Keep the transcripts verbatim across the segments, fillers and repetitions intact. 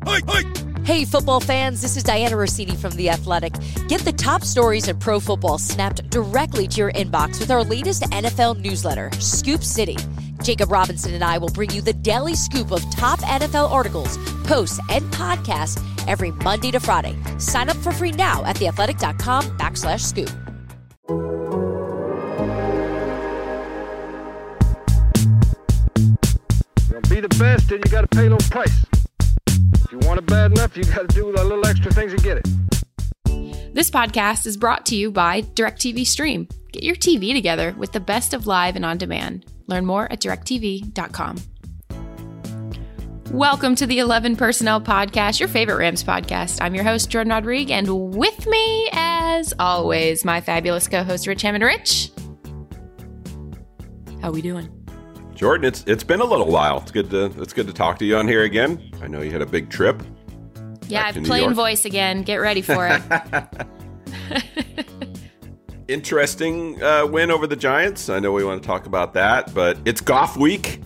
Hey, football fans, this is Diana Rossini from The Athletic. Get the top stories in pro football snapped directly to your inbox with our latest N F L newsletter, Scoop City. Jacob Robinson and I will bring you the daily scoop of top N F L articles, posts, and podcasts every Monday to Friday. Sign up for free now at theathletic.com backslash scoop. Be the best, then you got to pay a little price. If you want it bad enough, you got to do a little extra things to get it. This podcast is brought to you by DirecTV Stream. Get your T V together with the best of live and on demand. Learn more at direct t v dot com. Welcome to the eleven Personnel Podcast, your favorite Rams podcast. I'm your host, Jordan Rodriguez, and with me, as always, my fabulous co-host, Rich Hammond. Rich, how we doing? Jordan, it's it's been a little while. It's good to it's good to talk to you on here again. I know you had a big trip. Yeah, I've plain voice again. Get ready for it. Interesting uh, win over the Giants. I know we want to talk about that, but it's Goff week.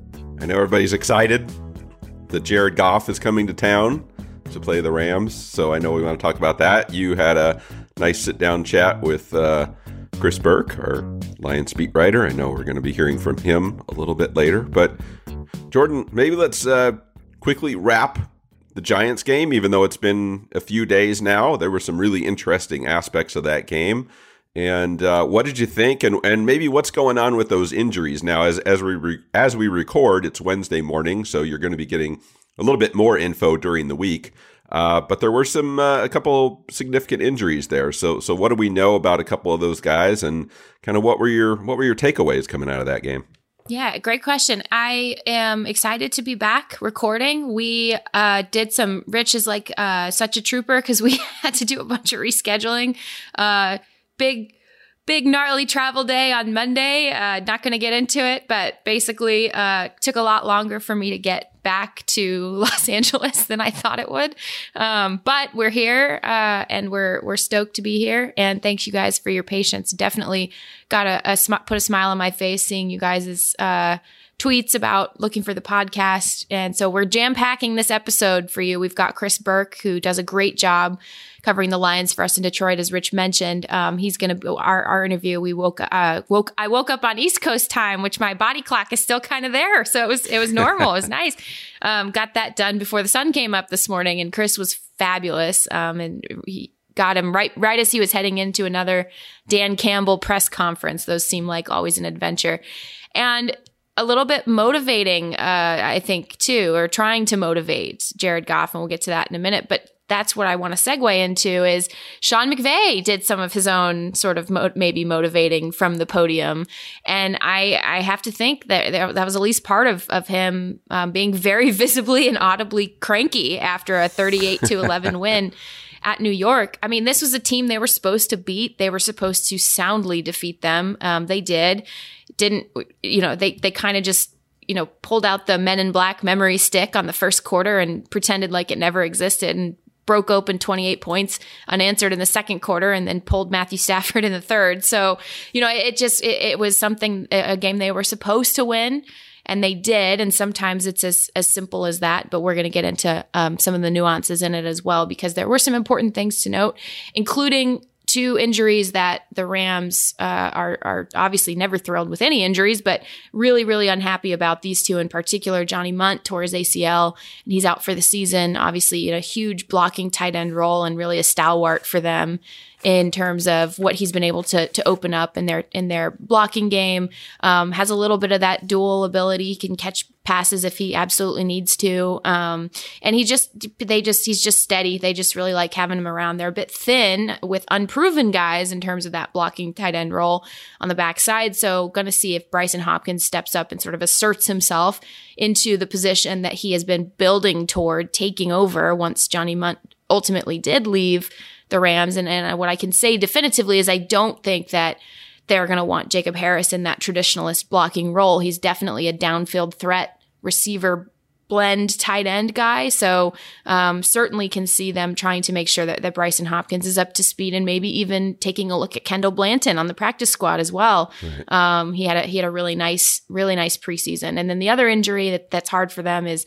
I know everybody's excited that Jared Goff is coming to town to play the Rams, so I know we want to talk about that. You had a nice sit-down chat with uh, Chris Burke, our Lions beat writer. I know we're going to be hearing from him a little bit later. But, Jordan, maybe let's uh, quickly wrap the Giants game, even though it's been a few days now. There were some really interesting aspects of that game. And uh, what did you think? And and maybe what's going on with those injuries now? As as we re- as we record, it's Wednesday morning, so you're going to be getting a little bit more info during the week. Uh, but there were some uh, a couple significant injuries there. So so what do we know about a couple of those guys, and kind of what were your what were your takeaways coming out of that game? Yeah, great question. I am excited to be back recording. We uh, did some. Rich is like uh, such a trooper because we had to do a bunch of rescheduling. Uh, big. Big gnarly travel day on Monday. Uh, not going to get into it, but basically uh, took a lot longer for me to get back to Los Angeles than I thought it would. Um, but we're here uh, and we're we're stoked to be here. And thanks you guys for your patience. Definitely got a, a sm- put a smile on my face seeing you guys' uh, tweets about looking for the podcast. And so we're jam packing this episode for you. We've got Chris Burke, who does a great job covering the Lions for us in Detroit, as Rich mentioned. Um, he's going to our our interview. We woke uh woke I woke up on East Coast time, which my body clock is still kind of there, so it was it was normal. It was nice. Um, got that done before the sun came up this morning, and Chris was fabulous. Um, and he got him right right as he was heading into another Dan Campbell press conference. Those seem like always an adventure, and a little bit motivating, uh, I think, too, or trying to motivate Jared Goff, and we'll get to that in a minute. But that's what I want to segue into is Sean McVay did some of his own sort of mo- maybe motivating from the podium. And I, I have to think that that was at least part of, of him um, being very visibly and audibly cranky after a thirty-eight to eleven win at New York. I mean, this was a team they were supposed to beat. They were supposed to soundly defeat them. Um, they did. Didn't, you know, they, they kind of just, you know, pulled out the Men in Black memory stick on the first quarter and pretended like it never existed and broke open twenty-eight points unanswered in the second quarter and then pulled Matthew Stafford in the third. So, you know, it just, it, it was something, a game they were supposed to win, and they did. And sometimes it's as, as simple as that, but we're going to get into um, some of the nuances in it as well, because there were some important things to note, including two injuries that the Rams uh, are, are obviously never thrilled with any injuries, but really, really unhappy about these two in particular. Johnny Munt tore his A C L, and he's out for the season. Obviously, in a huge blocking tight end role and really a stalwart for them in terms of what he's been able to to open up in their in their blocking game. Um, has a little bit of that dual ability. He can catch passes if he absolutely needs to. Um, and he just, they just, he's just steady. They just really like having him around. They're a bit thin with unproven guys in terms of that blocking tight end role on the backside. So going to see if Brycen Hopkins steps up and sort of asserts himself into the position that he has been building toward taking over once Johnny Munt ultimately did leave the Rams. And, and what I can say definitively is I don't think that they're going to want Jacob Harris in that traditionalist blocking role. He's definitely a downfield threat receiver blend tight end guy. So um, certainly can see them trying to make sure that, that Brycen Hopkins is up to speed, and maybe even taking a look at Kendall Blanton on the practice squad as well. Right. Um, he had a, he had a really nice, really nice preseason. And then the other injury that, that's hard for them is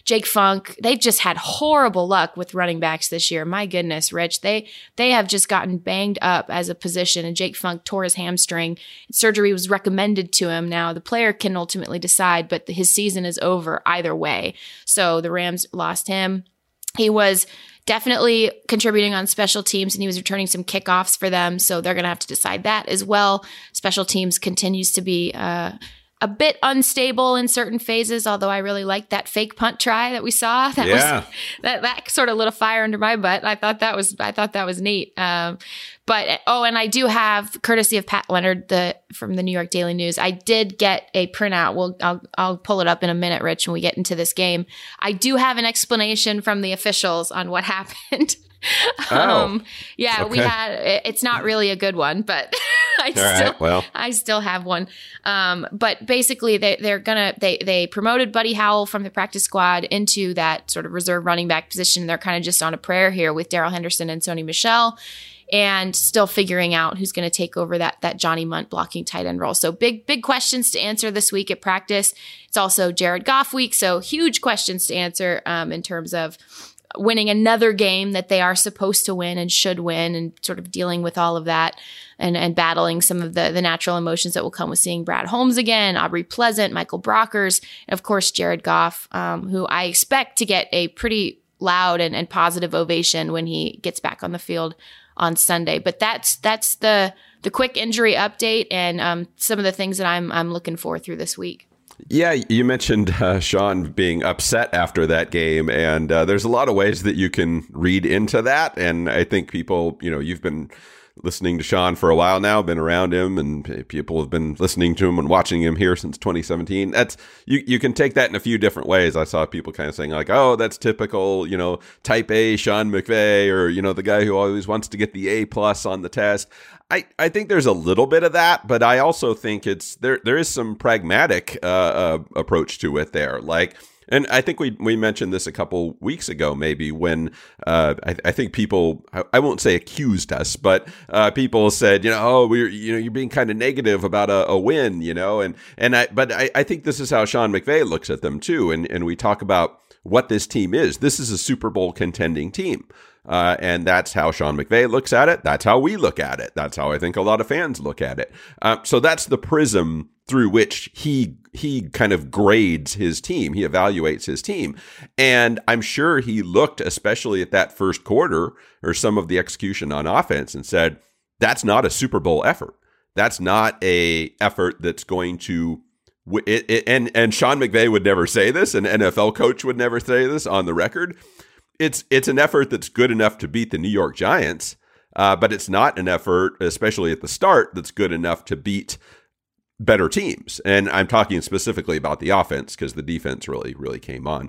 Jake Funk, they've just had horrible luck with running backs this year. My goodness, Rich, they they have just gotten banged up as a position, and Jake Funk tore his hamstring. Surgery was recommended to him. Now the player can ultimately decide, but his season is over either way. So the Rams lost him. He was definitely contributing on special teams, and he was returning some kickoffs for them. So they're going to have to decide that as well. Special teams continues to be uh, a bit unstable in certain phases, although I really liked that fake punt try that we saw. That yeah. was that that sort of lit a fire under my butt. I thought that was I thought that was neat. Um, but oh, and I do have, courtesy of Pat Leonard, the from the New York Daily News, I did get a printout. We'll I'll I'll pull it up in a minute, Rich, when we get into this game. I do have an explanation from the officials on what happened. Oh, um, yeah, okay. we had. It's not really a good one, but I All still, right, well. I still have one. Um, but basically, they they're gonna they they promoted Buddy Howell from the practice squad into that sort of reserve running back position. They're kind of just on a prayer here with Darrell Henderson and Sony Michel, and still figuring out who's going to take over that that Johnny Munt blocking tight end role. So big big questions to answer this week at practice. It's also Jared Goff week, so huge questions to answer um, in terms of winning another game that they are supposed to win and should win, and sort of dealing with all of that and, and battling some of the, the natural emotions that will come with seeing Brad Holmes again, Aubrey Pleasant, Michael Brockers, and of course, Jared Goff, um, who I expect to get a pretty loud and, and positive ovation when he gets back on the field on Sunday. But that's that's the the quick injury update and um, some of the things that I'm I'm looking for through this week. Yeah, you mentioned uh, Sean being upset after that game, and uh, there's a lot of ways that you can read into that. And I think people, you know, you've been listening to Sean for a while now, been around him, and people have been listening to him and watching him here since twenty seventeen. That's you. You can take that in a few different ways. I saw people kind of saying like, "Oh, that's typical, you know, type A Sean McVay," or you know, the guy who always wants to get the A plus on the test. I, I think there's a little bit of that, but I also think it's there. There is some pragmatic uh, uh, approach to it there, like. And I think we we mentioned this a couple weeks ago, maybe when uh, I, I think people, I, I won't say accused us, but uh, people said, you know, oh, we're you know you're being kind of negative about a, a win, you know, and and I but I, I think this is how Sean McVay looks at them too, and and we talk about what this team is. This is a Super Bowl contending team. Uh, and that's how Sean McVay looks at it. That's how we look at it. That's how I think a lot of fans look at it. Uh, so that's the prism through which he he kind of grades his team. He evaluates his team. And I'm sure he looked, especially at that first quarter or some of the execution on offense, and said, that's not a Super Bowl effort. That's not a effort that's going to It, it, and and Sean McVay would never say this. An N F L coach would never say this on the record. It's it's an effort that's good enough to beat the New York Giants, uh, but it's not an effort, especially at the start, that's good enough to beat better teams. And I'm talking specifically about the offense because the defense really, really came on.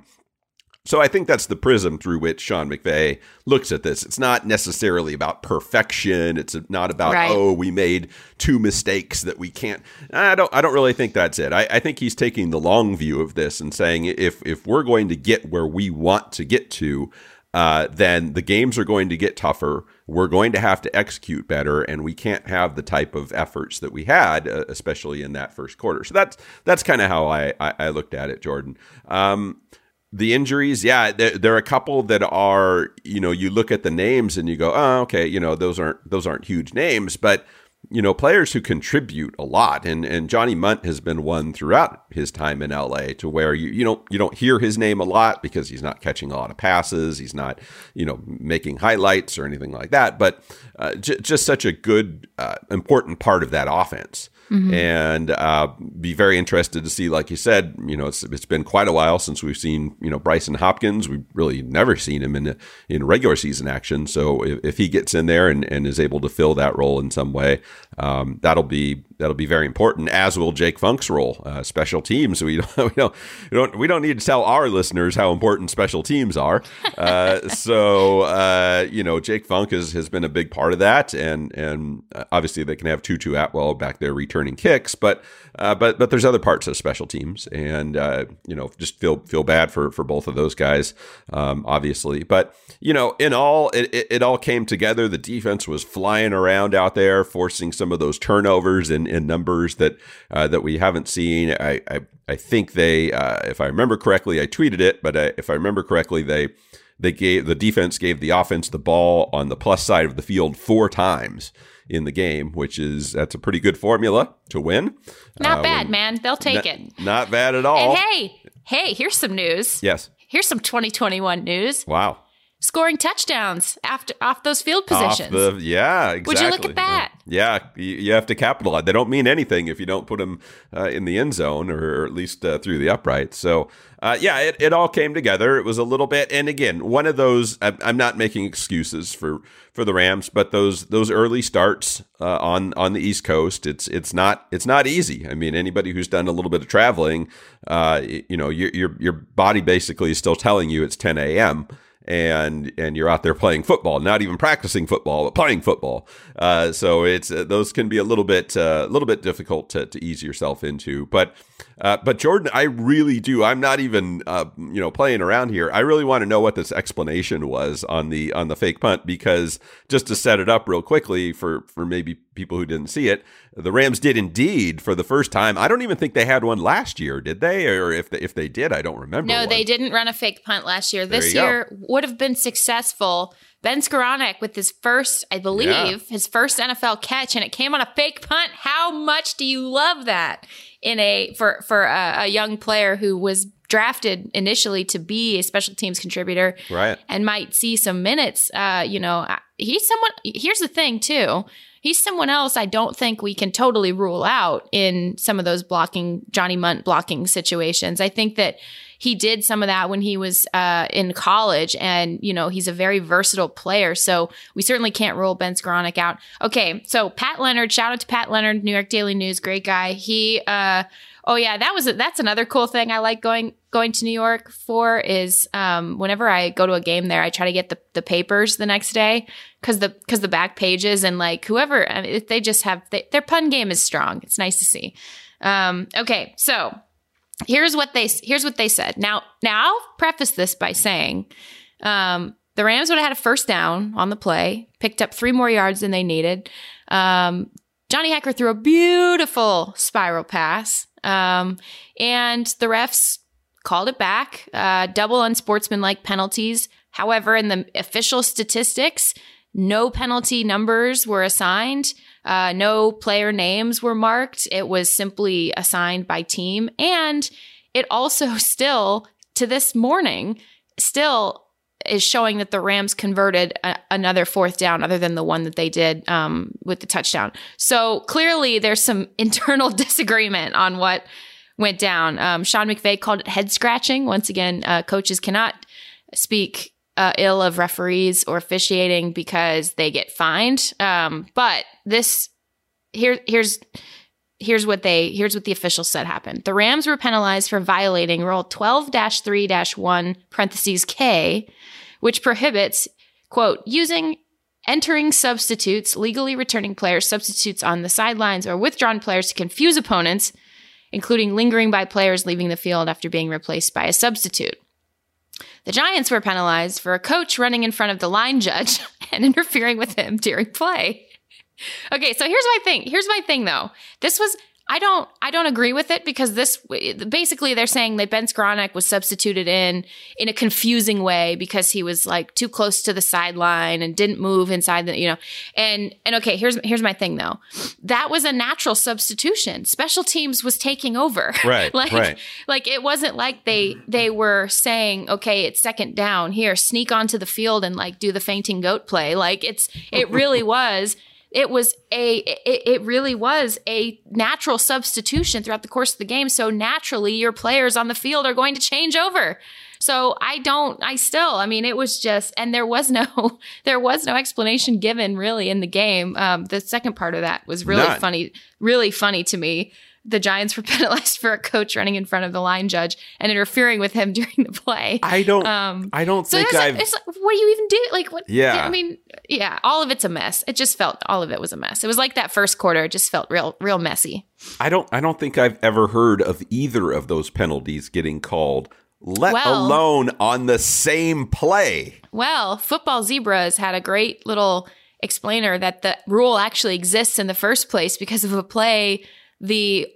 So I think that's the prism through which Sean McVay looks at this. It's not necessarily about perfection. It's not about, right. oh, we made two mistakes that we can't. I don't I don't really think that's it. I, I think he's taking the long view of this and saying if if we're going to get where we want to get to, uh, then the games are going to get tougher. We're going to have to execute better, and we can't have the type of efforts that we had, uh, especially in that first quarter. So that's that's kind of how I, I, I looked at it, Jordan. Um The injuries, yeah, there, there are a couple that are, you know, you look at the names and you go, oh, okay, you know, those aren't those aren't huge names, but you know, players who contribute a lot, and and Johnny Munt has been one throughout his time in L A, to where you you don't you don't hear his name a lot because he's not catching a lot of passes, he's not you know making highlights or anything like that, but uh, j- just such a good uh, important part of that offense. Mm-hmm. And uh, be very interested to see, like you said, you know, it's it's been quite a while since we've seen, you know, Brycen Hopkins. We've really never seen him in in regular season action. So if, if he gets in there and, and is able to fill that role in some way, um, that'll be that'll be very important. As will Jake Funk's role, uh, special teams. We don't we don't we don't we don't need to tell our listeners how important special teams are. Uh, so uh, you know, Jake Funk has has been a big part of that, and and obviously they can have Tutu Atwell back there returning kicks, but uh, but but there's other parts of special teams, and uh, you know, just feel feel bad for for both of those guys, um, obviously. But you know, in all, it, it, it all came together. The defense was flying around out there, forcing some of those turnovers in in, in numbers that uh, that we haven't seen. I I, I think they, uh, if I remember correctly, I tweeted it, but I, if I remember correctly, they they gave the defense gave the offense the ball on the plus side of the field four times in the game, which is that's a pretty good formula to win. Not uh, bad, when, man. They'll take not, it. Not bad at all. And hey, hey, here's some news. Yes. Here's some twenty twenty-one news. Wow. Scoring touchdowns after off those field positions. Off the, yeah, exactly. Would you look at that? Yeah, yeah you, you have to capitalize. They don't mean anything if you don't put them uh, in the end zone or, or at least uh, through the upright. So, uh, yeah, it, it all came together. It was a little bit, and again, one of those. I'm, I'm not making excuses for, for the Rams, but those those early starts uh, on on the East Coast, it's it's not it's not easy. I mean, anybody who's done a little bit of traveling, uh, you know, your your your body basically is still telling you it's ten a.m. and and you're out there playing football, not even practicing football, but playing football. Uh, so it's uh, those can be a little bit uh, a little bit difficult to, to ease yourself into. But uh, but Jordan, I really do. I'm not even uh, you know playing around here. I really want to know what this explanation was on the on the fake punt, because just to set it up real quickly for for maybe people who didn't see it, the Rams did indeed for the first time. I don't even think they had one last year, did they? Or if they, if they did, I don't remember. No, one. They didn't run a fake punt last year. This There you year go. would have been successful. Ben Skoranek with his first, I believe, Yeah. his first N F L catch, and it came on a fake punt. How much do you love that in a for for a, a young player who was drafted initially to be a special teams contributor, Right. and might see some minutes? Uh, you know, he's someone. Here's the thing, too. He's someone else I don't think we can totally rule out in some of those blocking, Johnny Munt blocking situations. I think that he did some of that when he was uh, in college, and, you know, he's a very versatile player. So we certainly can't rule Ben Skoranek out. Okay, so Pat Leonard, shout out to Pat Leonard, New York Daily News, great guy. He, uh, oh yeah, that was a, that's another cool thing I like going going to New York for is um, whenever I go to a game there, I try to get the, the papers the next day because the because the back pages and like whoever I mean, they just have they, their pun game is strong. It's nice to see. Um, okay, so. Here's what they here's what they said. Now, now I'll preface this by saying um, the Rams would have had a first down on the play, picked up three more yards than they needed. Um, Johnny Hekker threw a beautiful spiral pass, um, and the refs called it back. Uh, double unsportsmanlike penalties. However, in the official statistics, no penalty numbers were assigned. Uh, no player names were marked. It was simply assigned by team. And it also still, to this morning, still is showing that the Rams converted a- another fourth down other than the one that they did um, with the touchdown. So clearly there's some internal disagreement on what went down. Um, Sean McVay called it head scratching. Once again, uh, coaches cannot speak Uh, ill of referees or officiating because they get fined. Um, but this here here's here's what they here's what the officials said happened. The Rams were penalized for violating Rule twelve dash three dash one parentheses K, which prohibits, quote, using entering substitutes, legally returning players, substitutes on the sidelines, or withdrawn players to confuse opponents, including lingering by players leaving the field after being replaced by a substitute. The Giants were penalized for a coach running in front of the line judge and interfering with him during play. Okay, so here's my thing. Here's my thing, though. This was I don't I don't agree with it because this basically they're saying that Ben Skoranek was substituted in in a confusing way because he was like too close to the sideline and didn't move inside the, you know. And and okay, here's here's my thing though. That was a natural substitution. Special teams was taking over. Right. like right. like it wasn't like they they were saying, okay, it's second down, here, sneak onto the field and like do the fainting goat play. Like it's it really was It was a, it, it really was a natural substitution throughout the course of the game. So naturally your players on the field are going to change over. So I don't, I still, I mean, it was just, and there was no, there was no explanation given really in the game. Um, the second part of that was really None. funny, really funny to me. The Giants were penalized for a coach running in front of the line judge and interfering with him during the play. I don't. Um, I don't so think it's I've. like, it's like, what do you even do? Like, what? Yeah. I mean, yeah, all of it's a mess. It just felt all of it was a mess. It was like that first quarter. It just felt real, real messy. I don't. I don't think I've ever heard of either of those penalties getting called, let Well- alone on the same play. Well, Football Zebras had a great little explainer that the rule actually exists in the first place because of a play the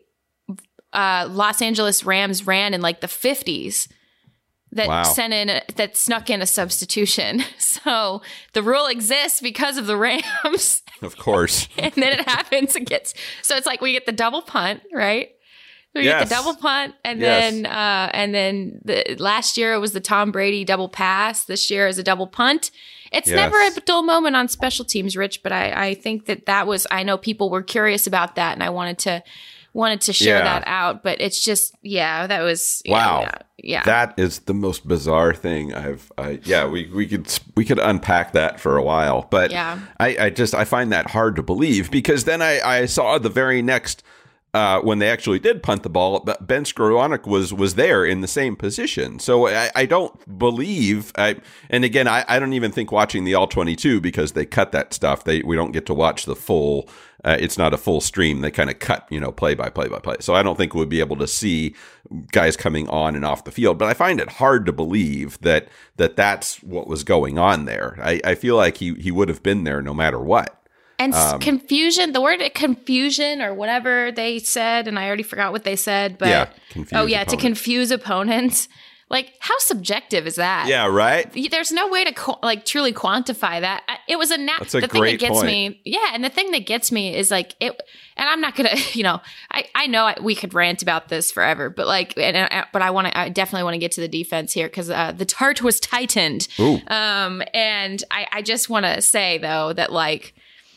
uh, Los Angeles Rams ran in like the fifties that Wow. sent in a, that snuck in a substitution. So the rule exists because of the Rams. Of course. And then it happens. It gets so it's like we get the double punt, right? We Yes. get the double punt, and Yes. then uh, and then the last year it was the Tom Brady double pass. This year is a double punt. It's Yes. never a dull moment on special teams, Rich. But I, I think that that was. I know people were curious about that, and I wanted to wanted to share Yeah. that out. But it's just, yeah, that was yeah, Wow. yeah, yeah. That is the most bizarre thing I've. I, yeah, we, we could we could unpack that for a while, but Yeah. I, I just I find that hard to believe because then I, I saw the very next uh, when they actually did punt the ball, but Ben Skowronek was was there in the same position. So I, I don't believe. I and again I, I don't even think watching the all twenty-two because they cut that stuff. They we don't get to watch the full. Uh, it's not a full stream. They kind of cut, you know, play by play by play. So I don't think we'll be able to see guys coming on and off the field. But I find it hard to believe that that that's what was going on there. I, I feel like he he would have been there no matter what. And s Um, confusion, the word confusion or whatever they said, and I already forgot what they said, but Yeah, confuse oh yeah, to opponents. confuse opponents. Like, how subjective is that? Yeah, right. There's no way to qu- like truly quantify that. I- It was a nat- That's a the thing great that gets point. me. Yeah, and the thing that gets me is like it. And I'm not gonna, you know, I I know I, we could rant about this forever, but like, and, and but I want to, I definitely want to get to the defense here because uh, the tart was tightened. Ooh. Um, and I I just want to say though that like.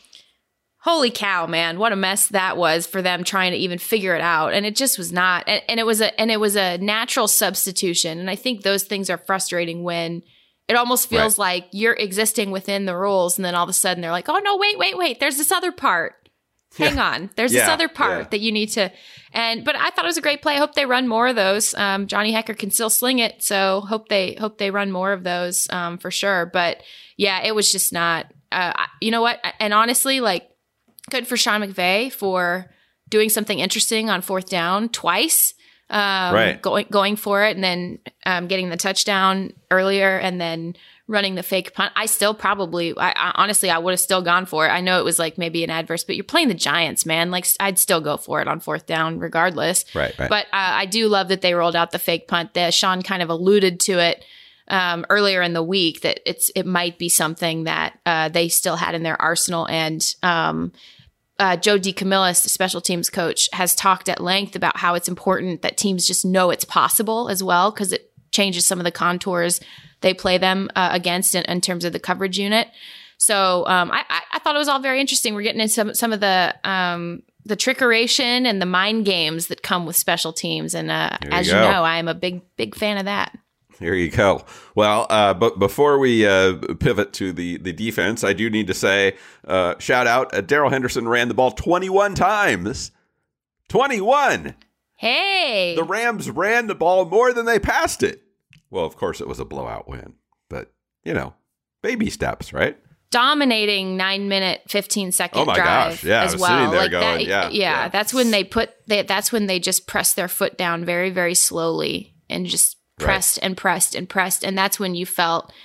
Holy cow, man! What a mess that was for them trying to even figure it out, and it just was not. And, and it was a and it was a natural substitution, and I think those things are frustrating when it almost feels Right. like you're existing within the rules, and then all of a sudden they're like, "Oh no, wait, wait, wait! There's this other part. Hang on, there's this Yeah, other part yeah. that you need to." And but I thought it was a great play. I hope they run more of those. Um, Johnny Hekker can still sling it, so hope they hope they run more of those um, for sure. But yeah, it was just not. Uh, I- you know what? And honestly, like. Good for Sean McVay for doing something interesting on fourth down twice, um, Right. going going for it, and then um, getting the touchdown earlier, and then running the fake punt. I still probably, I, I honestly, I would have still gone for it. I know it was like maybe an adverse, but you're playing the Giants, man. Like I'd still go for it on fourth down, regardless. Right, right. But uh, I do love that they rolled out the fake punt. The, Sean kind of alluded to it. Um, earlier in the week that it's it might be something that uh, they still had in their arsenal, and um, uh, Joe DeCamillis, the special teams coach, has talked at length about how it's important that teams just know it's possible as well because it changes some of the contours they play them uh, against in, in terms of the coverage unit. So um, I, I, I thought it was all very interesting. We're getting into some some of the um, the trickeration and the mind games that come with special teams, and uh, There you as you go. know, I am a big big fan of that. There you go. Well, uh, but before we uh, pivot to the, the defense, I do need to say, uh, shout out, uh, Darrell Henderson ran the ball twenty-one times. twenty-one! Hey, The Rams ran the ball more than they passed it. Well, of course, it was a blowout win. But, you know, baby steps, right? dominating nine minute, fifteen second Oh my drive gosh. Yeah, I as was well. sitting there like going, that, yeah, yeah. That's when they put, they, that's when they just pressed their foot down very, very slowly and just pressed and pressed and pressed. And that's when you felt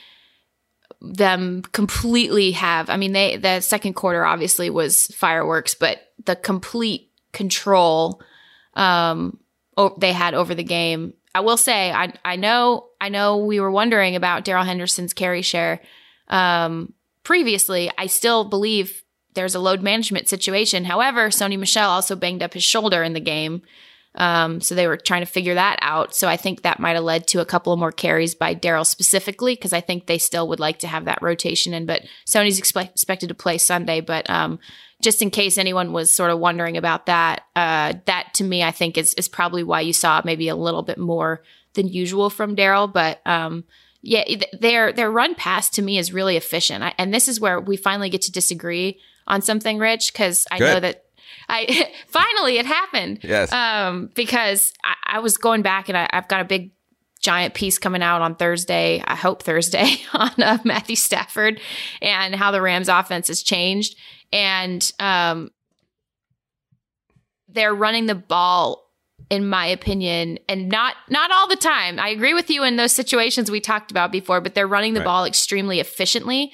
them completely have, I mean, they, the second quarter obviously was fireworks, but the complete control um, o- they had over the game. I will say, I, I know, I know we were wondering about Darrell Henderson's carry share. Um, previously, I still believe there's a load management situation. However, Sony Michel also banged up his shoulder in the game. Um, so they were trying to figure that out. So I think that might have led to a couple of more carries by Darrell specifically, because I think they still would like to have that rotation in. But Sony's expe- expected to play Sunday. But um, just in case anyone was sort of wondering about that, uh, that to me, I think is, is probably why you saw maybe a little bit more than usual from Darrell. But um, yeah, their their run pass to me is really efficient. I, and this is where we finally get to disagree on something, Rich, because I Good. know that I finally it happened. Yes. Um, because I, I was going back and I, I've got a big giant piece coming out on Thursday. I hope Thursday on uh, Matthew Stafford and how the Rams offense has changed. And um, they're running the ball, in my opinion, and not not all the time. I agree with you in those situations we talked about before, but they're running the Right. ball extremely efficiently.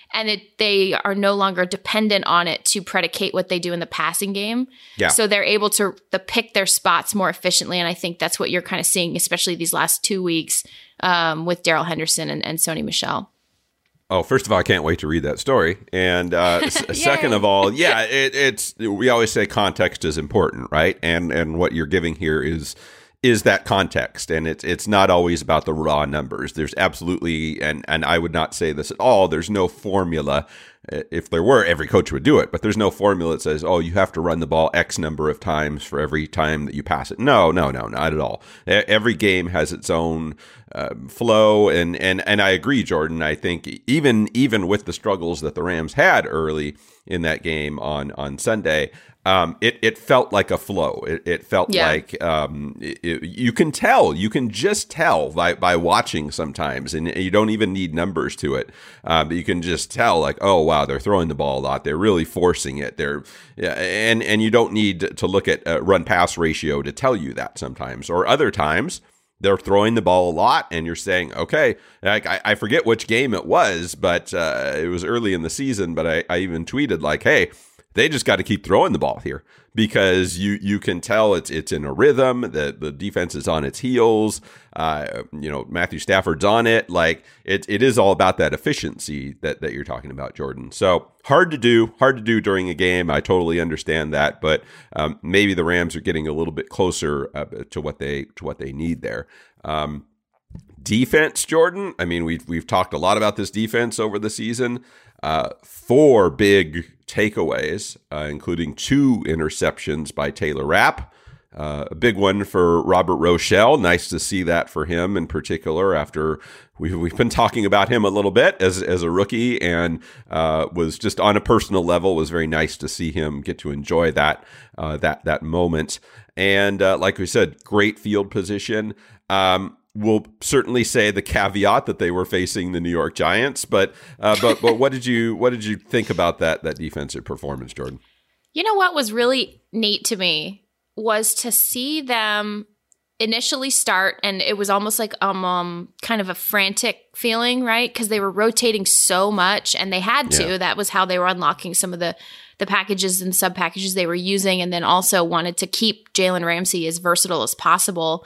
and it, they are no longer dependent on it to predicate what they do in the passing game. Yeah. So they're able to the pick their spots more efficiently. And I think that's what you're kind of seeing, especially these last two weeks um, with Darrell Henderson and, and Sony Michel. Oh, first of all, I can't wait to read that story. And uh, s- second of all, yeah, it, it's we always say context is important, right? And and what you're giving here is is that context, and it's it's not always about the raw numbers. There's absolutely, and and I would not say this at all. There's no formula. If there were, every coach would do it, but there's no formula that says, oh, you have to run the ball X number of times for every time that you pass it. No, no, no, not at all. Every game has its own um, flow, and and and I agree, Jordan. I think even even with the struggles that the Rams had early in that game on on Sunday, Um, it, it felt like a flow. It, it felt yeah. like um, it, it, you can tell, you can just tell by, by watching sometimes, and you don't even need numbers to it. Uh, but you can just tell, like, oh wow, they're throwing the ball a lot. They're really forcing it. They're yeah, and and you don't need to look at uh, run pass ratio to tell you that sometimes, or other times they're throwing the ball a lot, and you're saying, okay, like I, I forget which game it was, but uh, it was early in the season. But I, I even tweeted like, hey, they just got to keep throwing the ball here, because you you can tell it's it's in a rhythm. The the defense is on its heels. Uh, you know, Matthew Stafford's on it. Like it it is all about that efficiency that that you're talking about, Jordan. So hard to do, hard to do during a game. I totally understand that, but um, maybe the Rams are getting a little bit closer uh, to what they to what they need there. Um, defense, Jordan. I mean, we've we've talked a lot about this defense over the season. Uh, four big takeaways, uh, including two interceptions by Taylor Rapp. Uh, a big one for Robert Rochelle. Nice to see that for him in particular, after we've, we've been talking about him a little bit as as a rookie, and uh, was just on a personal level, was very nice to see him get to enjoy that uh, that that moment. And uh, like we said, great field position. Um, We'll certainly say the caveat that they were facing the New York Giants, but uh, but but what did you what did you think about that that defensive performance, Jordan? You know what was really neat to me was to see them initially start, and it was almost like um, um kind of a frantic feeling, right? Because they were rotating so much, and they had to. Yeah. That was how they were unlocking some of the the packages and sub packages they were using, and then also wanted to keep Jalen Ramsey as versatile as possible.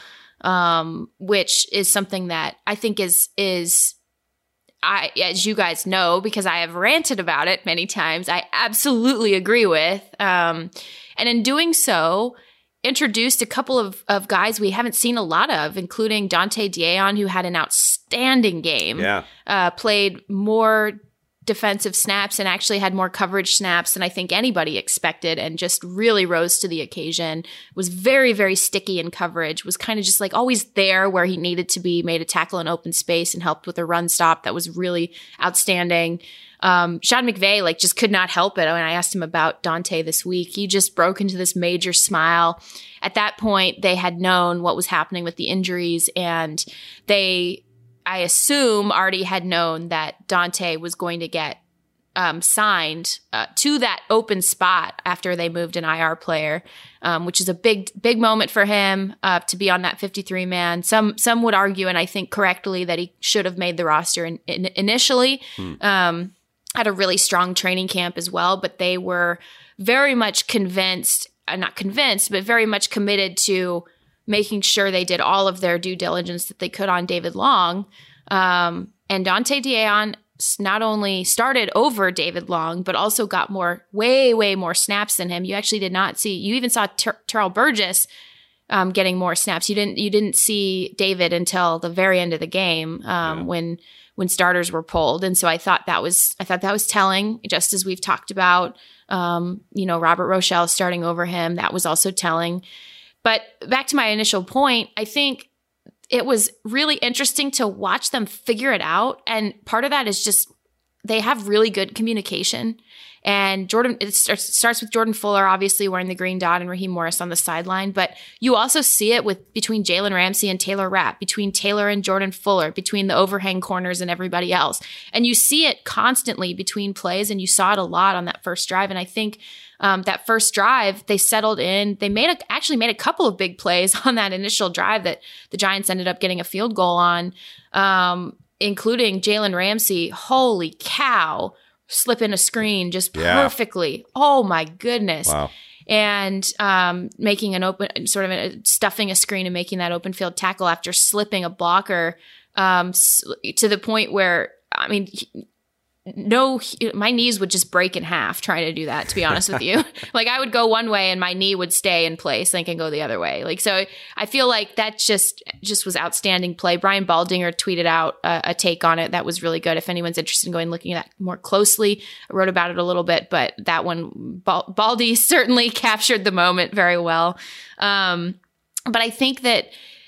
Um, which is something that I think is, is I, as you guys know, because I have ranted about it many times, I absolutely agree with. Um, and in doing so, introduced a couple of, of guys we haven't seen a lot of, including Dante Dion, who had an outstanding game, yeah. uh, played more defensive snaps and actually had more coverage snaps than I think anybody expected, and just really rose to the occasion. Was very, very sticky in coverage, was kind of just like always there where he needed to be, made a tackle in open space and helped with a run stop that was really outstanding. Um, Sean McVay like just could not help it. When I asked him about Dante this week, he just broke into this major smile. At that point, they had known what was happening with the injuries, and they I assume already had known that Dante was going to get um, signed uh, to that open spot after they moved an I R player, um, which is a big, big moment for him uh, to be on that fifty-three man. Some some would argue, and I think correctly, that he should have made the roster in, in, initially. Hmm. Um, had a really strong training camp as well, but they were very much convinced, uh, not convinced, but very much committed to making sure they did all of their due diligence that they could on David Long. Um, and Dante Dion not only started over David Long, but also got more, way, way more snaps than him. You actually did not see, you even saw Ter- Terrell Burgess um, getting more snaps. You didn't, you didn't see David until the very end of the game um, yeah. when, when starters were pulled. And so I thought that was, I thought that was telling, just as we've talked about, um, you know, Robert Rochelle starting over him. That was also telling. But back to my initial point, I think it was really interesting to watch them figure it out. And part of that is just they have really good communication. And Jordan, it starts, starts with Jordan Fuller, obviously wearing the green dot, and Raheem Morris on the sideline. But you also see it with between Jalen Ramsey and Taylor Rapp, between Taylor and Jordan Fuller, between the overhang corners and everybody else. And you see it constantly between plays, and you saw it a lot on that first drive. And I think um, that first drive, they settled in. They made a, actually made a couple of big plays on that initial drive that the Giants ended up getting a field goal on, um, including Jalen Ramsey. Holy cow. slip in a screen just Yeah. perfectly. Oh my goodness. Wow. And um, making an open, sort of a, stuffing a screen and making that open field tackle after slipping a blocker um, s- to the point where, I mean, he- no, he- my knees would just break in half trying to do that, to be honest with you. Like I would go one way and my knee would stay in place and I can go the other way. Like, so I feel like that just, just was outstanding play. Brian Baldinger tweeted out a, a take on it that was really good. If anyone's interested in going and looking at that more closely, I wrote about it a little bit, but that one, Bal- Baldy certainly captured the moment very well. Um, but I think that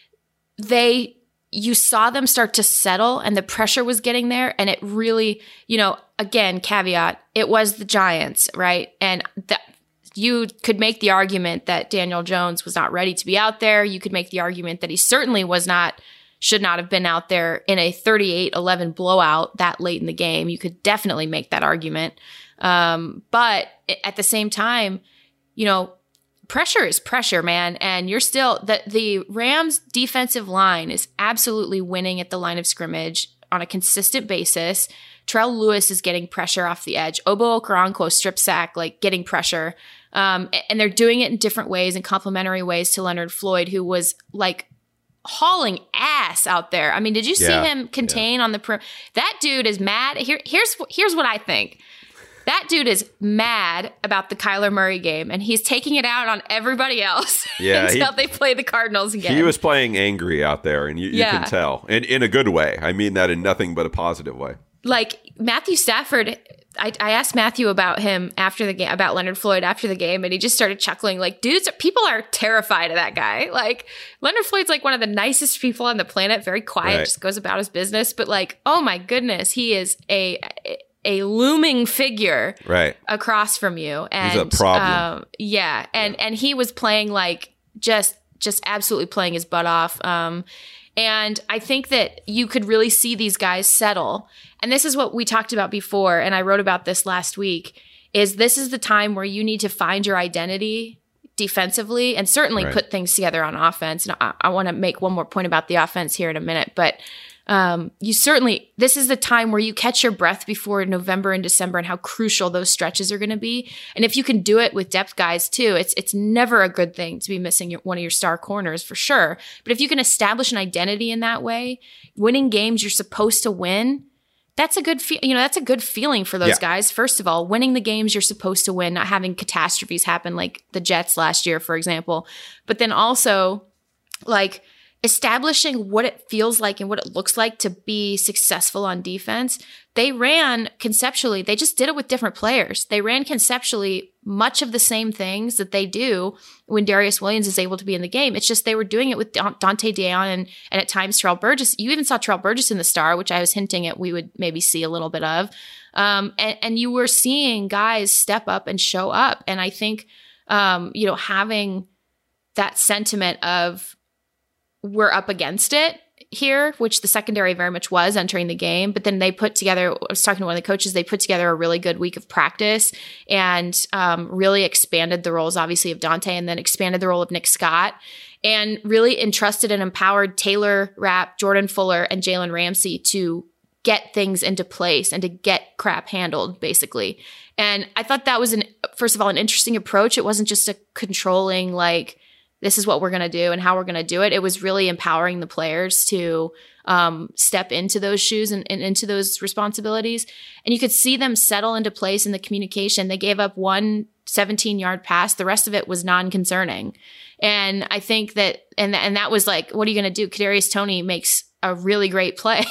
they, you saw them start to settle and the pressure was getting there. And it really, you know, again, caveat, it was the Giants, right? And that you could make the argument that Daniel Jones was not ready to be out there. You could make the argument that he certainly was not, should not have been out there in a thirty-eight eleven blowout that late in the game. You could definitely make that argument. Um, but at the same time, you know, pressure is pressure, man. And you're still, the, the Rams defensive line is absolutely winning at the line of scrimmage on a consistent basis. Terrell Lewis is getting pressure off the edge. Obo Okoronkwo strip sack, like getting pressure. Um, and they're doing it in different ways and complementary ways to Leonard Floyd, who was like hauling ass out there. I mean, did you see Yeah. him contain on the prim? That dude is mad. Here, here's, here's what I think. That dude is mad about the Kyler Murray game, and he's taking it out on everybody else Yeah, until he- they play the Cardinals again. He was playing angry out there, and you, you Yeah. can tell. And in a good way. I mean that in nothing but a positive way. Like Matthew Stafford, I, I asked Matthew about him after the game, about Leonard Floyd after the game, and he just started chuckling. Like, dudes, people are terrified of that guy. Like, Leonard Floyd's like one of the nicest people on the planet, very quiet, Right. just goes about his business. But like, oh my goodness, he is a a looming figure Right. across from you. And He's a problem. Um, yeah, and and he was playing like just just absolutely playing his butt off. Um, and I think that you could really see these guys settle. And this is what we talked about before, and I wrote about this last week, is this is the time where you need to find your identity defensively and certainly Right. put things together on offense. And I, I want to make one more point about the offense here in a minute, but um, you certainly, this is the time where you catch your breath before November and December and how crucial those stretches are going to be. And if you can do it with depth guys too, it's, it's never a good thing to be missing your, one of your star corners for sure. But if you can establish an identity in that way, winning games you're supposed to win, that's a good, fe- you know, that's a good feeling for those Yeah. guys. First of all, winning the games you're supposed to win, not having catastrophes happen like the Jets last year, for example. But then also like establishing what it feels like and what it looks like to be successful on defense. They ran conceptually, they just did it with different players. They ran conceptually much of the same things that they do when Darius Williams is able to be in the game. It's just they were doing it with Don- Dante Deon and, and at times Terrell Burgess. You even saw Terrell Burgess in the star, which I was hinting at we would maybe see a little bit of. Um, and, and you were seeing guys step up and show up. And I think, um, you know, having that sentiment of we're up against it here, which the secondary very much was entering the game. But then they put together, I was talking to one of the coaches, they put together a really good week of practice and um, really expanded the roles, obviously, of Dante and then expanded the role of Nick Scott and really entrusted and empowered Taylor Rapp, Jordan Fuller, and Jalen Ramsey to get things into place and to get crap handled, basically. And I thought that was, an first of all, an interesting approach. It wasn't just a controlling, like, this is what we're going to do and how we're going to do it. It was really empowering the players to um, step into those shoes and, and into those responsibilities. And you could see them settle into place in the communication. They gave up one seventeen-yard pass. The rest of it was non-concerning. And I think that, and, and that was like, what are you going to do? Kadarius Toney makes a really great play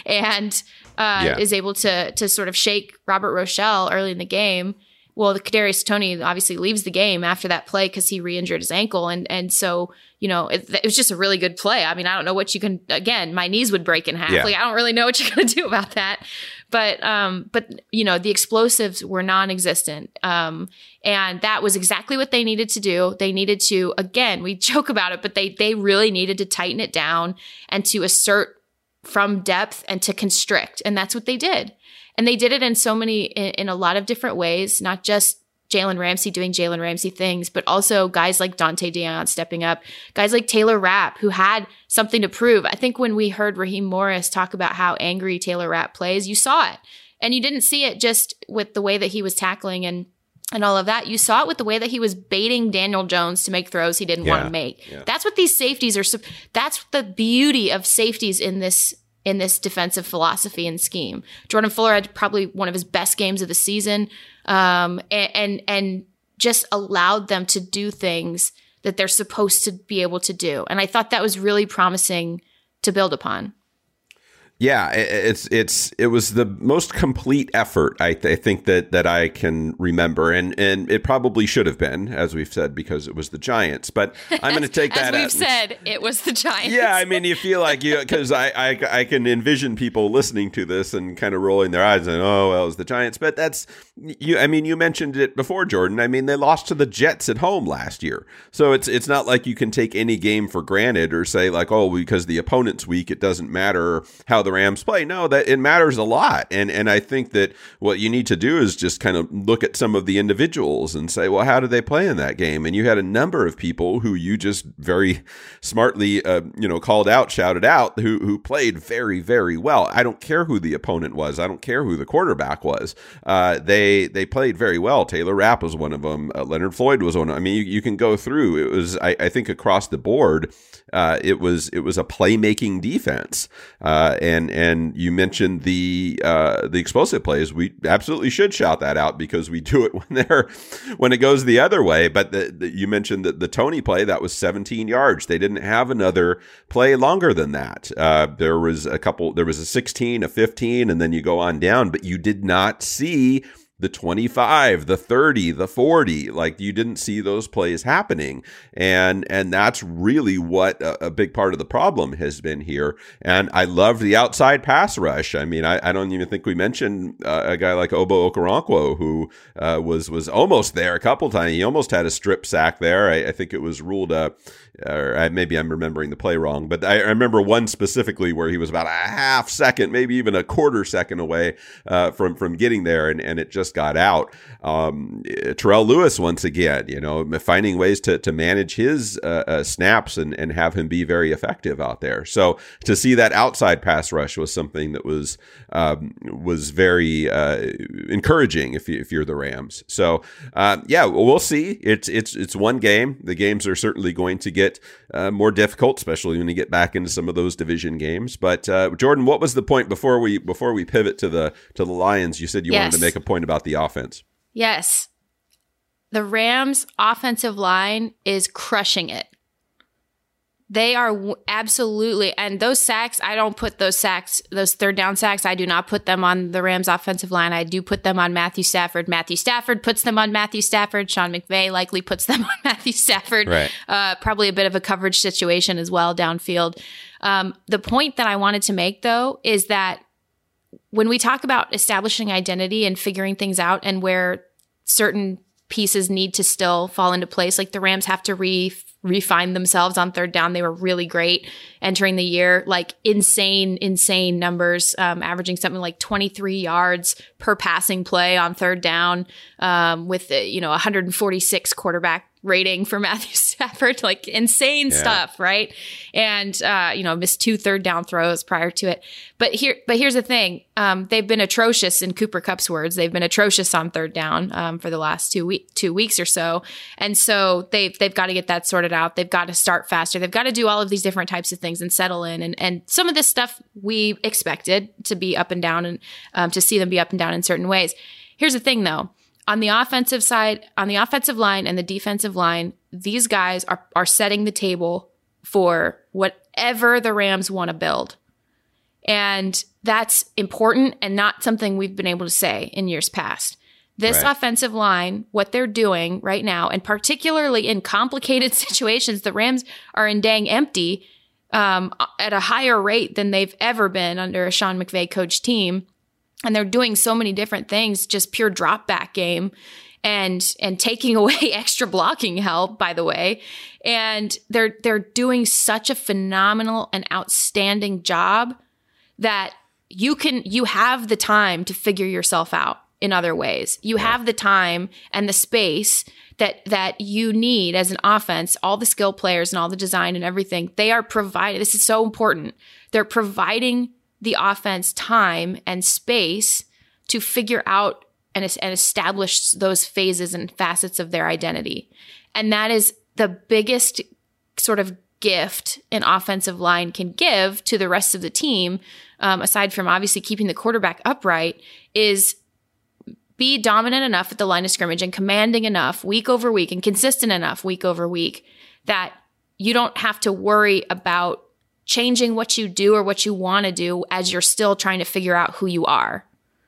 and uh, Yeah. is able to to sort of shake Robert Rochelle early in the game. Well, the Kadarius Toney obviously leaves the game after that play because he re-injured his ankle. And and so, you know, it, it was just a really good play. I mean, I don't know what you can, again, my knees would break in half. Yeah. Like, I don't really know what you're going to do about that. But, um, but you know, the explosives were non-existent. Um, and that was exactly what they needed to do. They needed to, again, we joke about it, but they they really needed to tighten it down and to assert from depth and to constrict. And that's what they did. And they did it in so many, in, in a lot of different ways, not just Jalen Ramsey doing Jalen Ramsey things, but also guys like Dante Dion stepping up, guys like Taylor Rapp, who had something to prove. I think when we heard Raheem Morris talk about how angry Taylor Rapp plays, you saw it. And you didn't see it just with the way that he was tackling and and all of that. You saw it with the way that he was baiting Daniel Jones to make throws he didn't yeah, want to make. Yeah. That's what these safeties are. That's the beauty of safeties in this in this defensive philosophy and scheme. Jordan Fuller had probably one of his best games of the season, um, and, and and just allowed them to do things that they're supposed to be able to do. And I thought that was really promising to build upon. Yeah, it's it's it was the most complete effort I, th- I think that that I can remember, and and it probably should have been, as we've said, because it was the Giants. But I'm going to take that as we've as, said, it was the Giants. Yeah, I mean, you feel like you because I, I I can envision people listening to this and kind of rolling their eyes and oh well, it was the Giants. But that's you. I mean, you mentioned it before, Jordan. I mean, they lost to the Jets at home last year, so it's it's not like you can take any game for granted or say like oh because the opponent's weak, it doesn't matter how the Rams play. No, that it matters a lot. And and I think that what you need to do is just kind of look at some of the individuals and say, well, how did they play in that game? And you had a number of people who you just very smartly, uh, you know, called out, shouted out, who who played very, very well. I don't care who the opponent was. I don't care who the quarterback was. Uh, they they played very well. Taylor Rapp was one of them. Uh, Leonard Floyd was one of them. I mean, you, you can go through. It was, I, I think, across the board. Uh, it was it was a playmaking defense, uh, and and you mentioned the uh, the explosive plays. We absolutely should shout that out because we do it when they're when it goes the other way. But the, the, you mentioned that the Toney play that was seventeen yards. They didn't have another play longer than that. Uh, there was a couple. There was a sixteen, a fifteen, and then you go on down. But you did not see the twenty-five, the thirty, the forty, like you didn't see those plays happening. And and that's really what a, a big part of the problem has been here. And I love the outside pass rush. I mean, I, I don't even think we mentioned uh, a guy like Obo Okoronkwo, who uh, was was almost there a couple times. He almost had a strip sack there. I, I think it was ruled a, or I, maybe I'm remembering the play wrong, but I, I remember one specifically where he was about a half second, maybe even a quarter second away uh, from, from getting there, and, and it just got out. Um, Terrell Lewis, once again, you know, finding ways to to manage his uh, uh, snaps and, and have him be very effective out there. So to see that outside pass rush was something that was um, was very uh, encouraging if you, if you're the Rams. So uh, yeah, we'll see. It's it's it's one game. The games are certainly going to get uh, more difficult, especially when you get back into some of those division games. But uh, Jordan, what was the point before we before we pivot to the to the Lions? You said you yes. wanted to make a point about the offense. Yes. The Rams' offensive line is crushing it. They are w- absolutely, and those sacks, I don't put those sacks, those third down sacks, I do not put them on the Rams' offensive line. I do put them on Matthew Stafford. Matthew Stafford puts them on Matthew Stafford. Sean McVay likely puts them on Matthew Stafford. Right. Uh, probably a bit of a coverage situation as well downfield. Um, the point that I wanted to make, though, is that when we talk about establishing identity and figuring things out and where certain pieces need to still fall into place, like the Rams have to re refine themselves on third down. They were really great entering the year, like insane, insane numbers, um, averaging something like twenty-three yards per passing play on third down, um, with, you know, one hundred forty-six quarterback rating for Matthew Stafford, like insane yeah. stuff, right? And, uh, you know, missed two third down throws prior to it. But here, but here's the thing. Um, they've been atrocious, in Cooper Kupp's words. They've been atrocious on third down, um, for the last two week, two weeks or so. And so they've, they've got to get that sorted out. They've got to start faster. They've got to do all of these different types of things and settle in. And, and some of this stuff we expected to be up and down and, um, to see them be up and down in certain ways. Here's the thing though. On the offensive side, on the offensive line and the defensive line, these guys are, are setting the table for whatever the Rams want to build. And that's important and not something we've been able to say in years past. This right. offensive line, what they're doing right now, and particularly in complicated situations, the Rams are in dang empty um, at a higher rate than they've ever been under a Sean McVay coach team. And they're doing so many different things, just pure drop back game and and taking away extra blocking help, by the way. And they're they're doing such a phenomenal and outstanding job that you can you have the time to figure yourself out. in other ways. You have the time and the space that that you need as an offense, all the skill players and all the design and everything, they are provided. This is so important. They're providing the offense time and space to figure out and, and establish those phases and facets of their identity. And that is the biggest sort of gift an offensive line can give to the rest of the team, um, aside from obviously keeping the quarterback upright, is be dominant enough at the line of scrimmage and commanding enough week over week and consistent enough week over week that you don't have to worry about changing what you do or what you want to do as you're still trying to figure out who you are.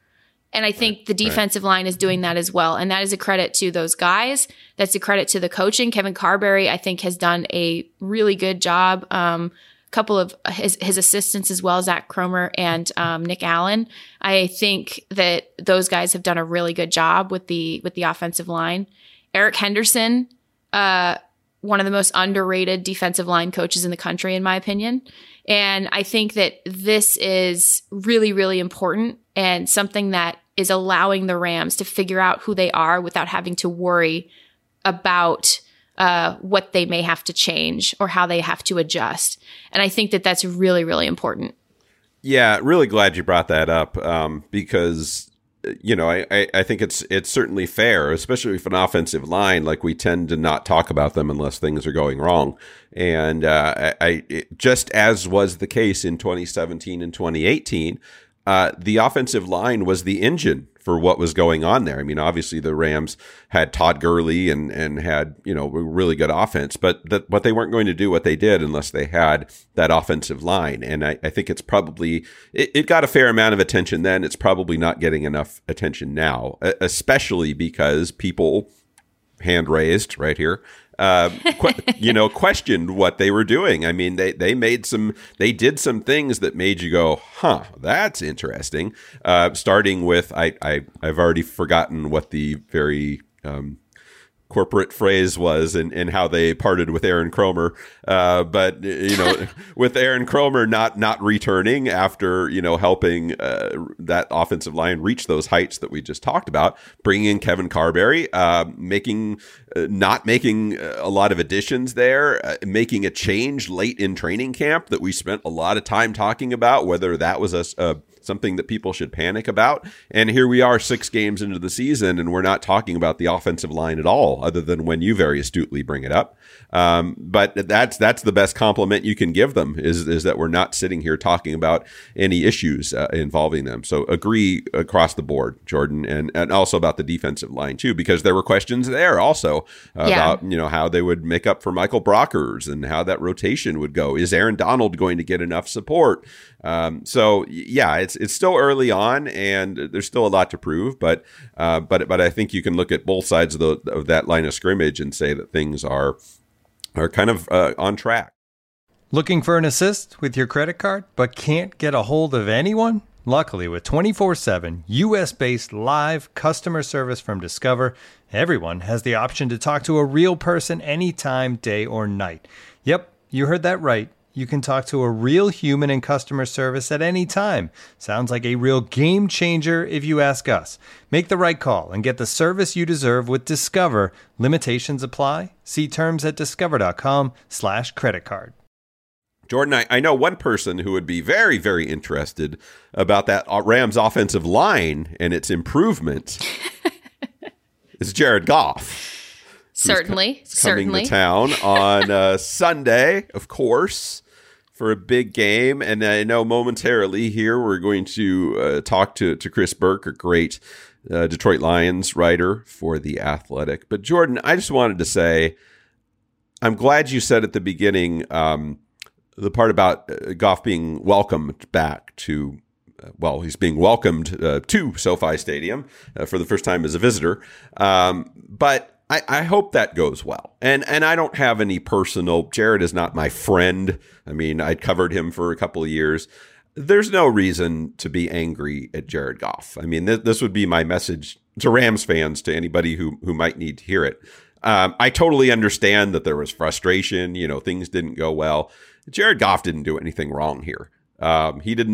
And I think right, the defensive right. line is doing that as well. And that is a credit to those guys. That's a credit to the coaching. Kevin Carberry, I think, has done a really good job. Um, a couple of his, his assistants as well, Zach Cromer and um, Nick Allen. I think that those guys have done a really good job with the with the offensive line. Eric Henderson, uh, one of the most underrated defensive line coaches in the country, in my opinion. And I think that this is really, really important and something that is allowing the Rams to figure out who they are without having to worry about uh, what they may have to change or how they have to adjust. And I think that that's really, really important. Yeah, really glad you brought that up um, because, you know, I, I, I think it's it's certainly fair, especially with an offensive line. Like, we tend to not talk about them unless things are going wrong. And uh, I, I it, just as was the case in twenty seventeen and twenty eighteen, uh, the offensive line was the engine for what was going on there. I mean, obviously the Rams had Todd Gurley and and had, you know, a really good offense, but that but they weren't going to do what they did unless they had that offensive line. And I, I think it's probably it, it got a fair amount of attention then. It's probably not getting enough attention now, especially because people, hand raised right here, uh, que- you know, questioned what they were doing. I mean, they, they made some, they did some things that made you go, huh, that's interesting. Uh, starting with, I, I, I've already forgotten what the very, um, corporate phrase was and, and how they parted with Aaron Kromer. Uh, but, you know, with Aaron Kromer not, not returning after, you know, helping uh, that offensive line reach those heights that we just talked about, bringing in Kevin Carberry, uh, making, uh, not making a lot of additions there, uh, making a change late in training camp that we spent a lot of time talking about, whether that was a, a something that people should panic about. And here we are six games into the season, and we're not talking about the offensive line at all, other than when you very astutely bring it up. Um, but that's that's the best compliment you can give them, is, is that we're not sitting here talking about any issues uh, involving them. So agree across the board, Jordan, and, and also about the defensive line too, because there were questions there also uh, yeah. about, you know, how they would make up for Michael Brockers and how that rotation would go. Is Aaron Donald going to get enough support? Um, so yeah, it's it's still early on, and there's still a lot to prove. But uh, but but I think you can look at both sides of the of that line of scrimmage and say that things are are kind of uh, on track. Looking for an assist with your credit card, but can't get a hold of anyone? Luckily, with twenty-four seven U S-based live customer service from Discover, everyone has the option to talk to a real person anytime, day or night. Yep, you heard that right. You can talk to a real human in customer service at any time. Sounds like a real game changer if you ask us. Make the right call and get the service you deserve with Discover. Limitations apply. See terms at discover.com slash credit card. Jordan, I, I know one person who would be very, very interested about that Rams offensive line and its improvement is Jared Goff. Certainly, coming certainly. to town on uh, Sunday, of course, for a big game. And I know momentarily here we're going to uh, talk to, to Chris Burke, a great uh, Detroit Lions writer for The Athletic. But Jordan, I just wanted to say, I'm glad you said at the beginning um, the part about uh, Goff being welcomed back to Well, he's being welcomed uh, to SoFi Stadium uh, for the first time as a visitor. Um, but I, I hope that goes well. And and I don't have any personal, Jared is not my friend. I mean, I covered him for a couple of years. There's no reason to be angry at Jared Goff. I mean, th- this would be my message to Rams fans, to anybody who, who might need to hear it. Um, I totally understand that there was frustration. You know, things didn't go well. Jared Goff didn't do anything wrong here. Um, he did not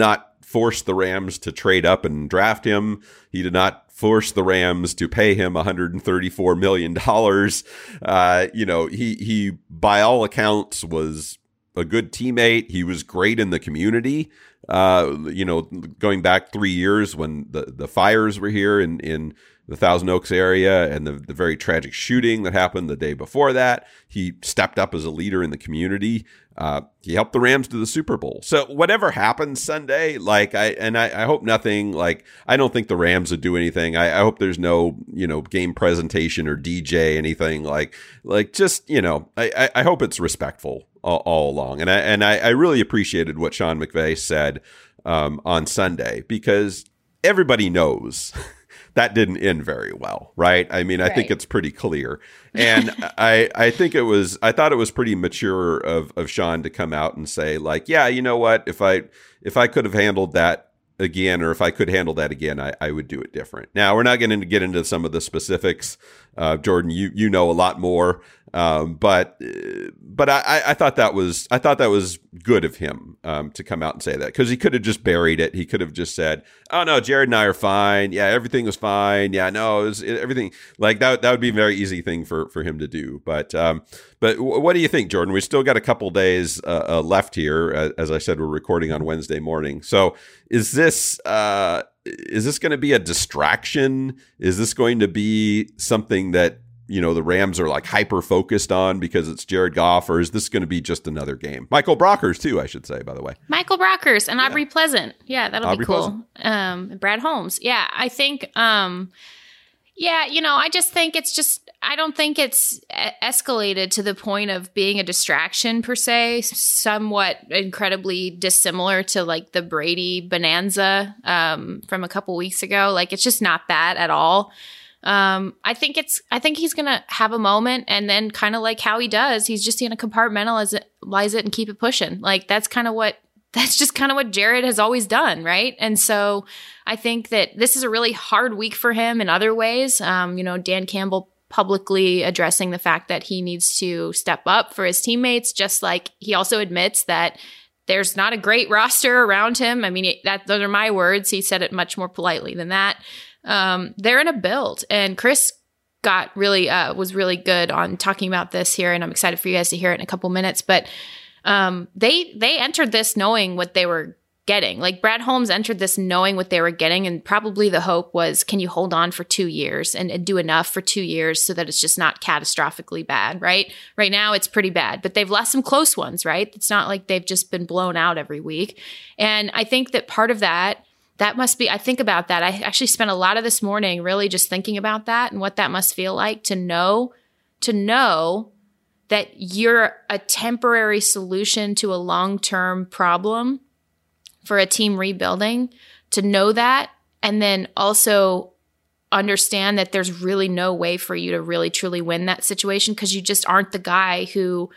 force the Rams to trade up and draft him. He did not force the Rams to pay him one hundred thirty-four million dollars. Uh, you know, he, he, by all accounts, was a good teammate. He was great in the community. Uh, you know, going back three years when the, the fires were here in, in the Thousand Oaks area and the, the very tragic shooting that happened the day before that, he stepped up as a leader in the community. Uh, he helped the Rams to the Super Bowl. So whatever happens Sunday, like I, and I, I hope nothing, like, I don't think the Rams would do anything. I, I hope there's no, you know, game presentation or D J, anything like, like just, you know, I, I hope it's respectful all, all along. And I, and I, I really appreciated what Sean McVay said, um, on Sunday, because everybody knows that didn't end very well, right? I mean, I right. think it's pretty clear. And I I think it was, I thought it was pretty mature of, of Sean to come out and say, like, yeah, you know what, if I if I could have handled that again, or if I could handle that again, I, I would do it different. Now, we're not going to get into some of the specifics. Uh, Jordan, you you know a lot more. Um, but but I, I thought that was I thought that was good of him um, to come out and say that, because he could have just buried it. He could have just said, "Oh no, Jared and I are fine. Yeah, everything was fine. Yeah, no, it was it, everything like that." That would be a very easy thing for, for him to do. But um, but what do you think, Jordan? We still got a couple days uh, uh, left here. As I said, we're recording on Wednesday morning. So is this uh, is this going to be a distraction? Is this going to be something that, you know, the Rams are like hyper focused on because it's Jared Goff, or is this going to be just another game? Michael Brockers too, I should say, by the way. Michael Brockers and yeah. Aubrey Pleasant. Yeah, that'll Aubrey be cool. Um, Brad Holmes. Yeah, I think, um, yeah, you know, I just think it's just, I don't think it's escalated to the point of being a distraction per se, somewhat incredibly dissimilar to like the Brady bonanza um, from a couple weeks ago. Like, it's just not that at all. Um, I think it's, I think he's going to have a moment, and then kind of like how he does, he's just going to compartmentalize it, it and keep it pushing. Like, that's kind of what, that's just kind of what Jared has always done. Right. And so I think that this is a really hard week for him in other ways. Um, you know, Dan Campbell publicly addressing the fact that he needs to step up for his teammates, just like he also admits that there's not a great roster around him. I mean, that those are my words. He said it much more politely than that. Um, they're in a build, and Chris got really, uh, was really good on talking about this here. And I'm excited for you guys to hear it in a couple minutes, but, um, they, they entered this knowing what they were getting. Like, Brad Holmes entered this knowing what they were getting. And probably the hope was, can you hold on for two years and, and do enough for two years so that it's just not catastrophically bad, right? Right now it's pretty bad, but they've lost some close ones, right? It's not like they've just been blown out every week. And I think that part of that, That must be, I think about that. I actually spent a lot of this morning really just thinking about that and what that must feel like to know, to know that you're a temporary solution to a long-term problem for a team rebuilding, to know that, and then also understand that there's really no way for you to really truly win that situation because you just aren't the guy who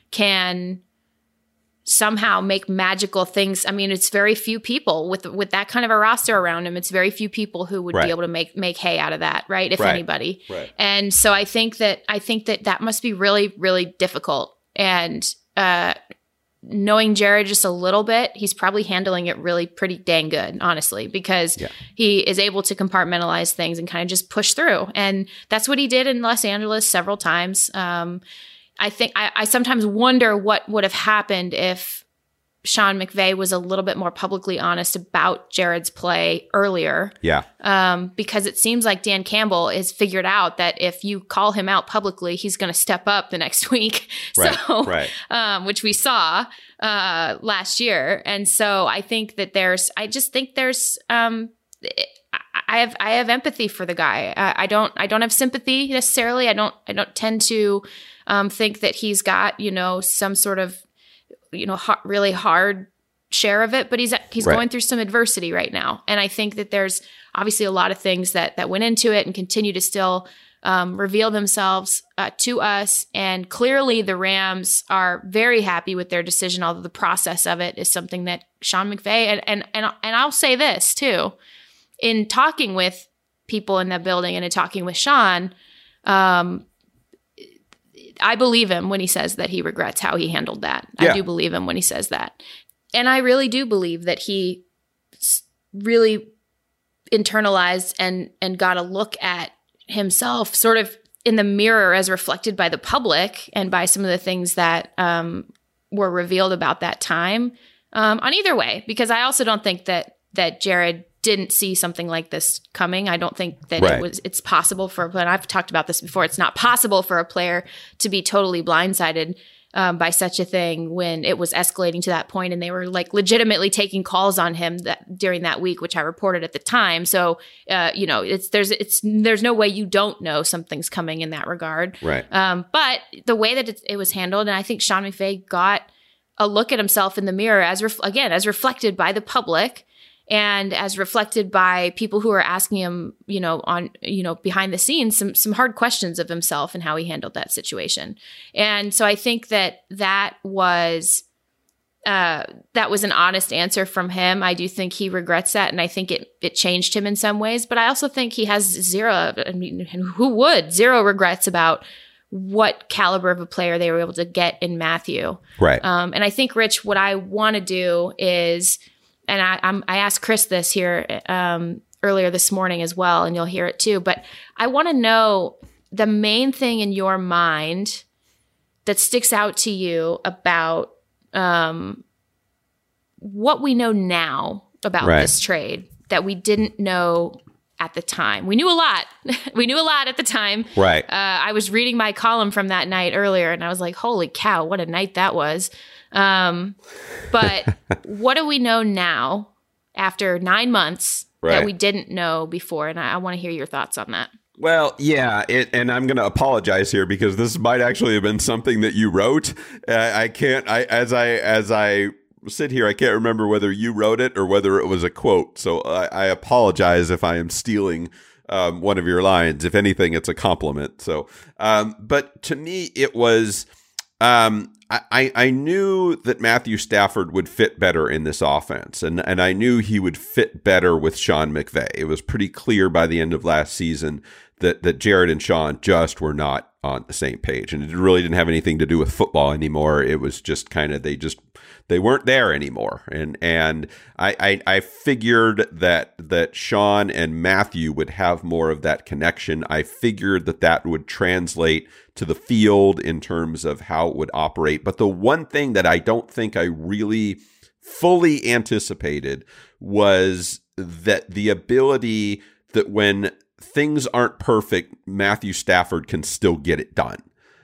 can somehow make magical things. I mean, it's very few people with with that kind of a roster around him. It's very few people who would right. be able to make make hay out of that, right? If right. anybody. Right. And so I think that I think that that must be really, really difficult. And uh, knowing Jared just a little bit, he's probably handling it really pretty dang good, honestly, because yeah. he is able to compartmentalize things and kind of just push through. And that's what he did in Los Angeles several times. Um, I think I, I sometimes wonder what would have happened if Sean McVay was a little bit more publicly honest about Jared's play earlier. Yeah. Um, because it seems like Dan Campbell has figured out that if you call him out publicly, he's going to step up the next week. Right, so, right. Um, which we saw uh, last year. And so I think that there's, I just think there's, um, I have, I have empathy for the guy. I, I don't, I don't have sympathy necessarily. I don't, I don't tend to um, think that he's got, you know, some sort of, you know, ha- really hard share of it, but he's he's right. going through some adversity right now. And I think that there's obviously a lot of things that that went into it and continue to still um, reveal themselves uh, to us. And clearly the Rams are very happy with their decision, although the process of it is something that Sean McVay, and and and, and I'll say this too, in talking with people in the building and in talking with Sean, um, I believe him when he says that he regrets how he handled that. Yeah. I do believe him when he says that. And I really do believe that he really internalized and and got a look at himself sort of in the mirror as reflected by the public and by some of the things that um, were revealed about that time um, on either way, because I also don't think that that Jared didn't see something like this coming. I don't think that right. it was, it's possible for, but I've talked about this before. It's not possible for a player to be totally blindsided um, by such a thing when it was escalating to that point and they were like legitimately taking calls on him that during that week, which I reported at the time. So, uh, you know, it's, there's, it's, there's no way you don't know something's coming in that regard. Right. Um, but the way that it, it was handled, and I think Sean McVay got a look at himself in the mirror as, ref- again, as reflected by the public, and as reflected by people who are asking him, you know, on, you know, behind the scenes, some, some hard questions of himself and how he handled that situation. And so I think that that was, uh, that was an honest answer from him. I do think he regrets that. And I think it, it changed him in some ways, but I also think he has zero, I mean, who would zero regrets about what caliber of a player they were able to get in Matthew. Right. Um, and I think, Rich, what I want to do is, and I, I'm, I asked Chris this here um, earlier this morning as well, and you'll hear it too. But I want to know the main thing in your mind that sticks out to you about um, what we know now about right. this trade that we didn't know at the time. We knew a lot. we knew a lot at the time. Right. Uh, I was reading my column from that night earlier, and I was like, holy cow, what a night that was. Um, but what do we know now after nine months right. that we didn't know before? And I, I want to hear your thoughts on that. Well, yeah, it, and I'm going to apologize here because this might actually have been something that you wrote. Uh, I can't, I as I as I sit here, I can't remember whether you wrote it or whether it was a quote. So I, I apologize if I am stealing um, one of your lines. If anything, it's a compliment. So, um, but to me, it was. Um, I, I knew that Matthew Stafford would fit better in this offense, and, and I knew he would fit better with Sean McVay. It was pretty clear by the end of last season that, that Jared and Sean just were not on the same page, and it really didn't have anything to do with football anymore. It was just kind of, they just, they weren't there anymore. And, and I, I, I figured that, that Sean and Matthew would have more of that connection. I figured that that would translate to the field in terms of how it would operate. But the one thing that I don't think I really fully anticipated was that the ability that when things aren't perfect, Matthew Stafford can still get it done.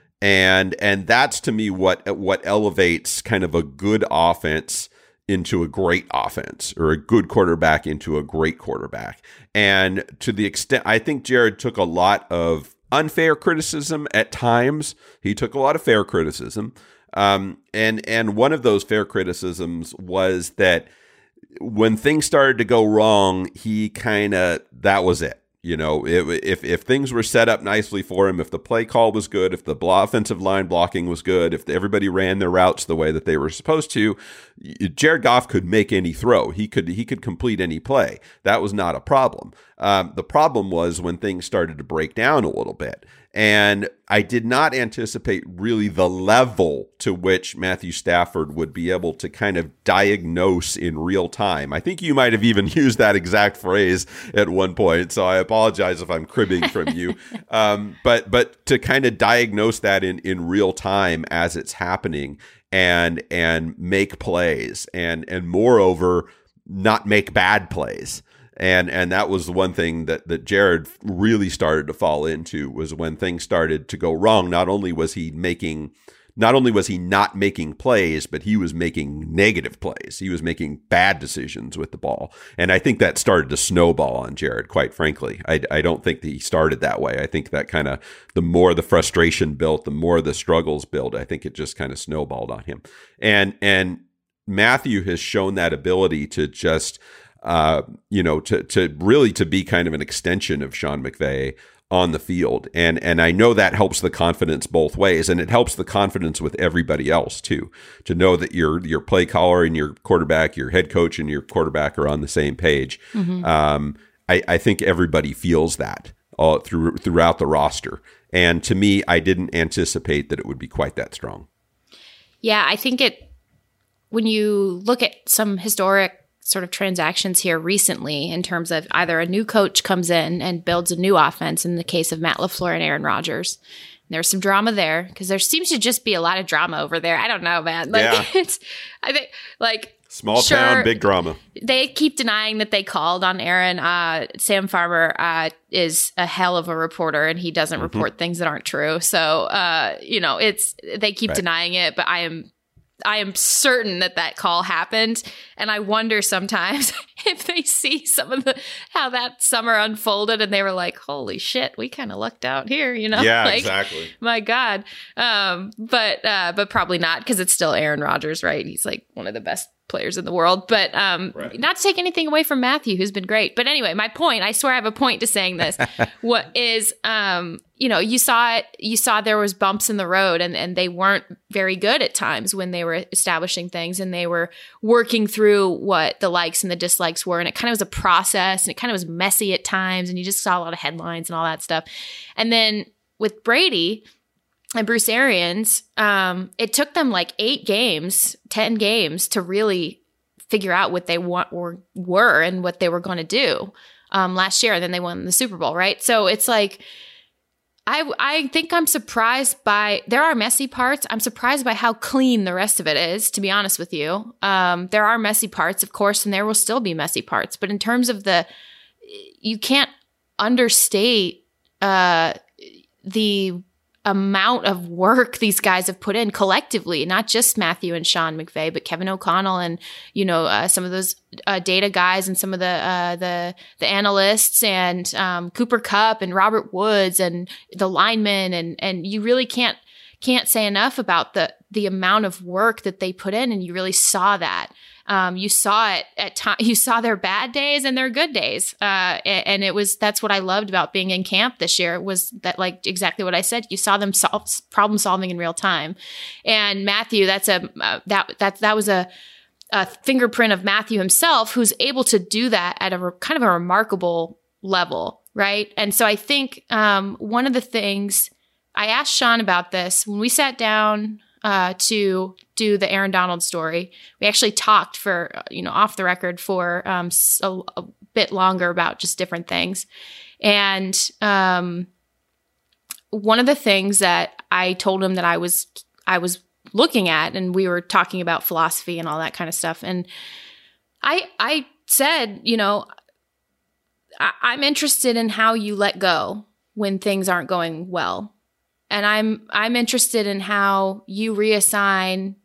And and that's to me what what elevates kind of a good offense into a great offense, or a good quarterback into a great quarterback. And to the extent, I think Jared took a lot of unfair criticism at times. He took a lot of fair criticism. Um, and, and one of those fair criticisms was that when things started to go wrong, he kind of, that was it. You know, if, if if things were set up nicely for him, if the play call was good, if the offensive line blocking was good, if everybody ran their routes the way that they were supposed to, Jared Goff could make any throw. He could he could complete any play. That was not a problem. Um, the problem was when things started to break down a little bit. And I did not anticipate really the level to which Matthew Stafford would be able to kind of diagnose in real time. I think you might have even used that exact phrase at one point, so I apologize if I'm cribbing from you. Um, but but to kind of diagnose that in, in real time as it's happening and and make plays and and moreover not make bad plays. And and that was the one thing that, that Jared really started to fall into, was when things started to go wrong. Not only was he making, not only was he not making plays, but he was making negative plays. He was making bad decisions with the ball. And I think that started to snowball on Jared, quite frankly. I, I don't think that he started that way. I think that kind of, the more the frustration built, the more the struggles built, I think it just kind of snowballed on him. And and Matthew has shown that ability to just... Uh, you know, to to really to be kind of an extension of Sean McVay on the field. And and I know that helps the confidence both ways, and it helps the confidence with everybody else too, to know that your your play caller and your quarterback, your head coach and your quarterback are on the same page. Mm-hmm. Um, I, I think everybody feels that all through throughout the roster. And to me, I didn't anticipate that it would be quite that strong. Yeah, I think it, when you look at some historic sort of transactions here recently in terms of either a new coach comes in and builds a new offense in the case of Matt LaFleur and Aaron Rodgers. There's some drama there because there seems to just be a lot of drama over there. I don't know, man. Like Yeah. it's, I think like Small sure, town, big drama. They keep denying that they called on Aaron. Uh, Sam Farmer uh, is a hell of a reporter, and he doesn't Mm-hmm. report things that aren't true. So uh, you know, it's they keep Right. denying it, but I am. I am certain that that call happened, and I wonder sometimes if they see some of the how that summer unfolded, and they were like, "Holy shit, we kind of lucked out here," you know? Yeah, like, exactly. My God, um, but uh, but probably not because it's still Aaron Rodgers, right? He's like one of the best players in the world. But um, Right. not to take anything away from Matthew, who's been great. But anyway, my point. I swear I have a point to saying this. What is um, you know, you saw it. You saw there was bumps in the road, and and they weren't very good at times when they were establishing things and they were working through what the likes and the dislikes were. And it kind of was a process, and it kind of was messy at times, and you just saw a lot of headlines and all that stuff. And then with Brady and Bruce Arians, um, it took them like eight games, ten games to really figure out what they want or were and what they were going to do um, last year. And then they won the Super Bowl, right? So it's like, I I think I'm surprised by, there are messy parts. I'm surprised by how clean the rest of it is, to be honest with you. Um, there are messy parts, of course, and there will still be messy parts. But in terms of the, you can't understate uh, the amount of work these guys have put in collectively, not just Matthew and Sean McVay, but Kevin O'Connell and, you know, uh, some of those uh, data guys and some of the uh, the the analysts and um, Cooper Kupp and Robert Woods and the linemen. And and you really can't can't say enough about the the amount of work that they put in. And you really saw that. Um, you saw it at time. You saw their bad days and their good days. Uh, and, and it was, that's what I loved about being in camp this year was that, like, exactly what I said. You saw them solve problem solving in real time. And Matthew, that's a, uh, that, that, that was a, a fingerprint of Matthew himself, who's able to do that at a re- kind of a remarkable level. Right. And so I think, um, one of the things I asked Sean about this when we sat down, Uh, to do the Aaron Donald story. We actually talked for, you know, off the record for um, a, a bit longer about just different things. And um, one of the things that I told him that I was, I was looking at, and we were talking about philosophy and all that kind of stuff. And I, I said, you know, I, I'm interested in how you let go when things aren't going well. And I'm I'm interested in how you reassign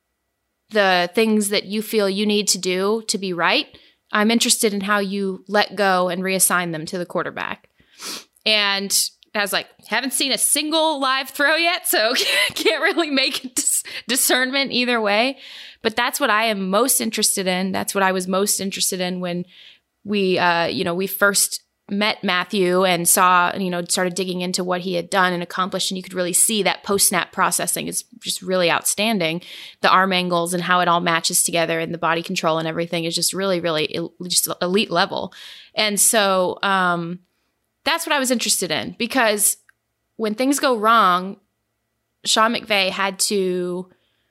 the things that you feel you need to do to be right. I'm interested in how you let go and reassign them to the quarterback. And I was like, haven't seen a single live throw yet, so can't really make a dis- discernment either way. But that's what I am most interested in. That's what I was most interested in when we, uh, you know, we first met Matthew and saw, you know, started digging into what he had done and accomplished. And you could really see that post-snap processing is just really outstanding. The arm angles and how it all matches together and the body control and everything is just really, really el- just elite level. And so um, that's what I was interested in, because when things go wrong, Sean McVay had to,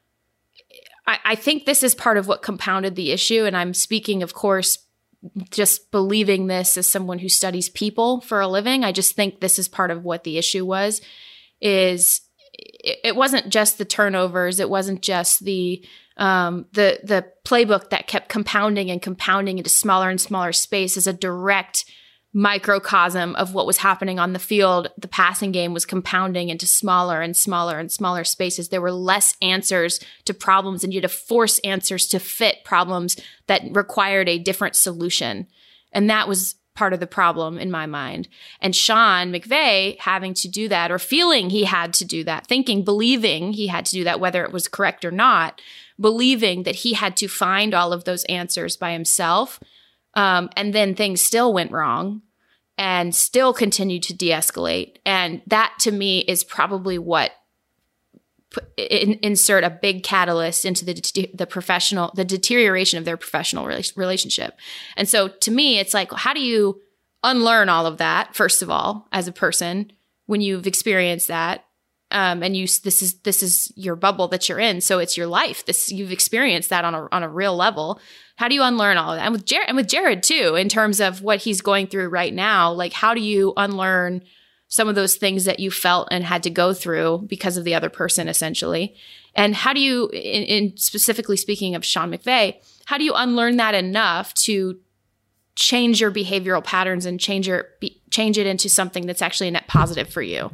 I, I think this is part of what compounded the issue. And I'm speaking, of course, just believing this as someone who studies people for a living. I just think this is part of what the issue was, is it, it wasn't just the turnovers. It wasn't just the, um, the, the playbook that kept compounding and compounding into smaller and smaller space as a direct microcosm of what was happening on the field. The passing game was compounding into smaller and smaller and smaller spaces. There were less answers to problems, and you had to force answers to fit problems that required a different solution. And that was part of the problem in my mind. And Sean McVay having to do that, or feeling he had to do that, thinking, believing he had to do that, whether it was correct or not, believing that he had to find all of those answers by himself. Um, and then things still went wrong and still continued to de-escalate. And that, to me, is probably what put, in, insert a big catalyst into the the professional, the deterioration of their professional relationship. And so, to me, it's like, how do you unlearn all of that, first of all, as a person, when you've experienced that? Um, and you, this is, this is your bubble that you're in. So it's your life. This, you've experienced that on a, on a real level. How do you unlearn all of that? And with Jared, and with Jared too, in terms of what he's going through right now, like how do you unlearn some of those things that you felt and had to go through because of the other person, essentially? And how do you, in, in specifically speaking of Sean McVay, how do you unlearn that enough to change your behavioral patterns and change your, be, change it into something that's actually a net positive for you?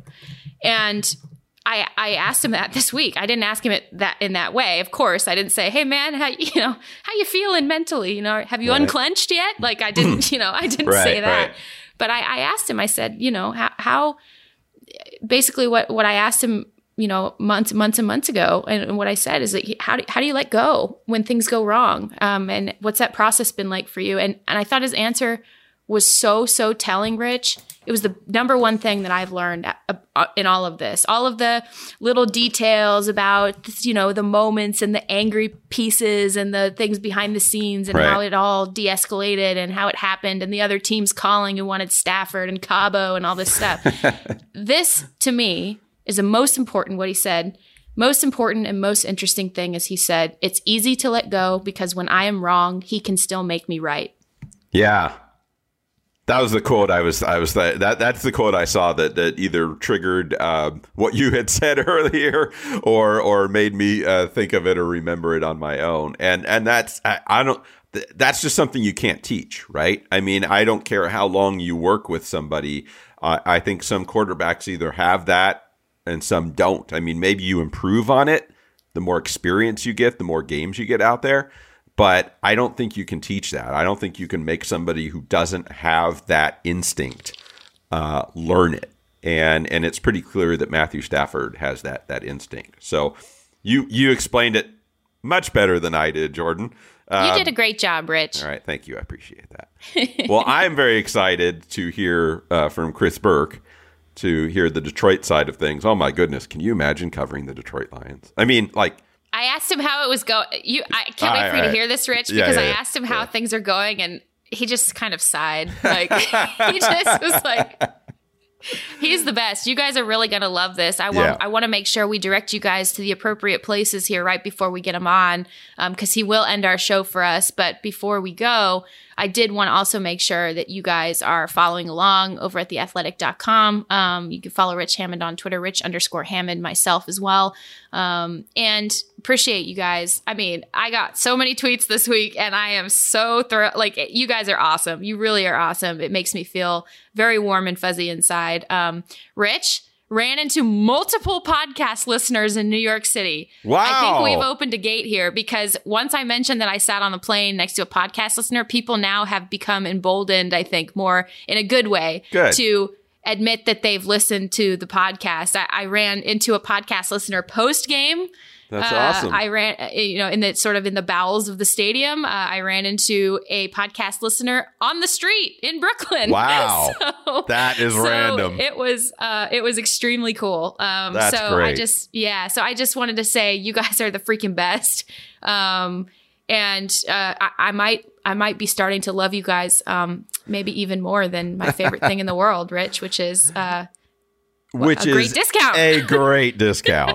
And I, I asked him that this week. I didn't ask him it that in that way. Of course, I didn't say, "Hey, man, how you know how you feeling mentally? You know, have you right. unclenched yet?" Like I didn't, you know, I didn't right, say that. Right. But I, I asked him. I said, you know, how, how basically what what I asked him, you know, months months and months ago, and, and what I said is that he, how do how do you let go when things go wrong? Um, and what's that process been like for you? And and I thought his answer was so so telling, Rich. It was the number one thing that I've learned in all of this. All of the little details about, you know, the moments and the angry pieces and the things behind the scenes and right. how it all de-escalated and how it happened and the other teams calling who wanted Stafford and Cabo and all this stuff. This, to me, is the most important, what he said, most important and most interesting thing is he said, it's easy to let go because when I am wrong, he can still make me right. Yeah. That was the quote I was, I was, that, that that's the quote I saw that, that either triggered uh, what you had said earlier or, or made me uh, think of it or remember it on my own. And, and that's, I, I don't, th- that's just something you can't teach, right? I mean, I don't care how long you work with somebody. Uh, I think some quarterbacks either have that and some don't. I mean, maybe you improve on it. The more experience you get, the more games you get out there. But I don't think you can teach that. I don't think you can make somebody who doesn't have that instinct uh, learn it. And and it's pretty clear that Matthew Stafford has that that instinct. So you you explained it much better than I did, Jordan. Um, you did a great job, Rich. All right. Thank you. I appreciate that. Well, I'm very excited to hear uh, from Chris Burke, to hear the Detroit side of things. Oh, my goodness. Can you imagine covering the Detroit Lions? I mean, like... I asked him how it was going. You, I can't wait for you to hear this, Rich, because yeah, yeah, I asked him how yeah. things are going, and he just kind of sighed. Like he just was like, "He's the best. You guys are really gonna love this. I want. Yeah. I want to make sure we direct you guys to the appropriate places here right before we get him on, because um, he will end our show for us. But before we go, I did want to also make sure that you guys are following along over at the athletic dot com. Um, you can follow Rich Hammond on Twitter, Rich underscore Hammond, myself as well. Um, and appreciate you guys. I mean, I got so many tweets this week and I am so thrilled. Like, you guys are awesome. You really are awesome. It makes me feel very warm and fuzzy inside. Um, Rich ran into multiple podcast listeners in New York City. Wow. I think we've opened a gate here because once I mentioned that I sat on the plane next to a podcast listener, people now have become emboldened, I think, more in a good way good. to admit that they've listened to the podcast. I, I ran into a podcast listener post game. That's uh, awesome. I ran, you know, in the sort of in the bowels of the stadium. Uh, I ran into a podcast listener on the street in Brooklyn. Wow, so, that is so random. It was, uh, it was extremely cool. Um, That's so great. I just, yeah. So I just wanted to say you guys are the freaking best. Um, and uh, I, I might, I might be starting to love you guys, um, maybe even more than my favorite thing in the world, Rich, which is, uh, which a is great discount. A great discount.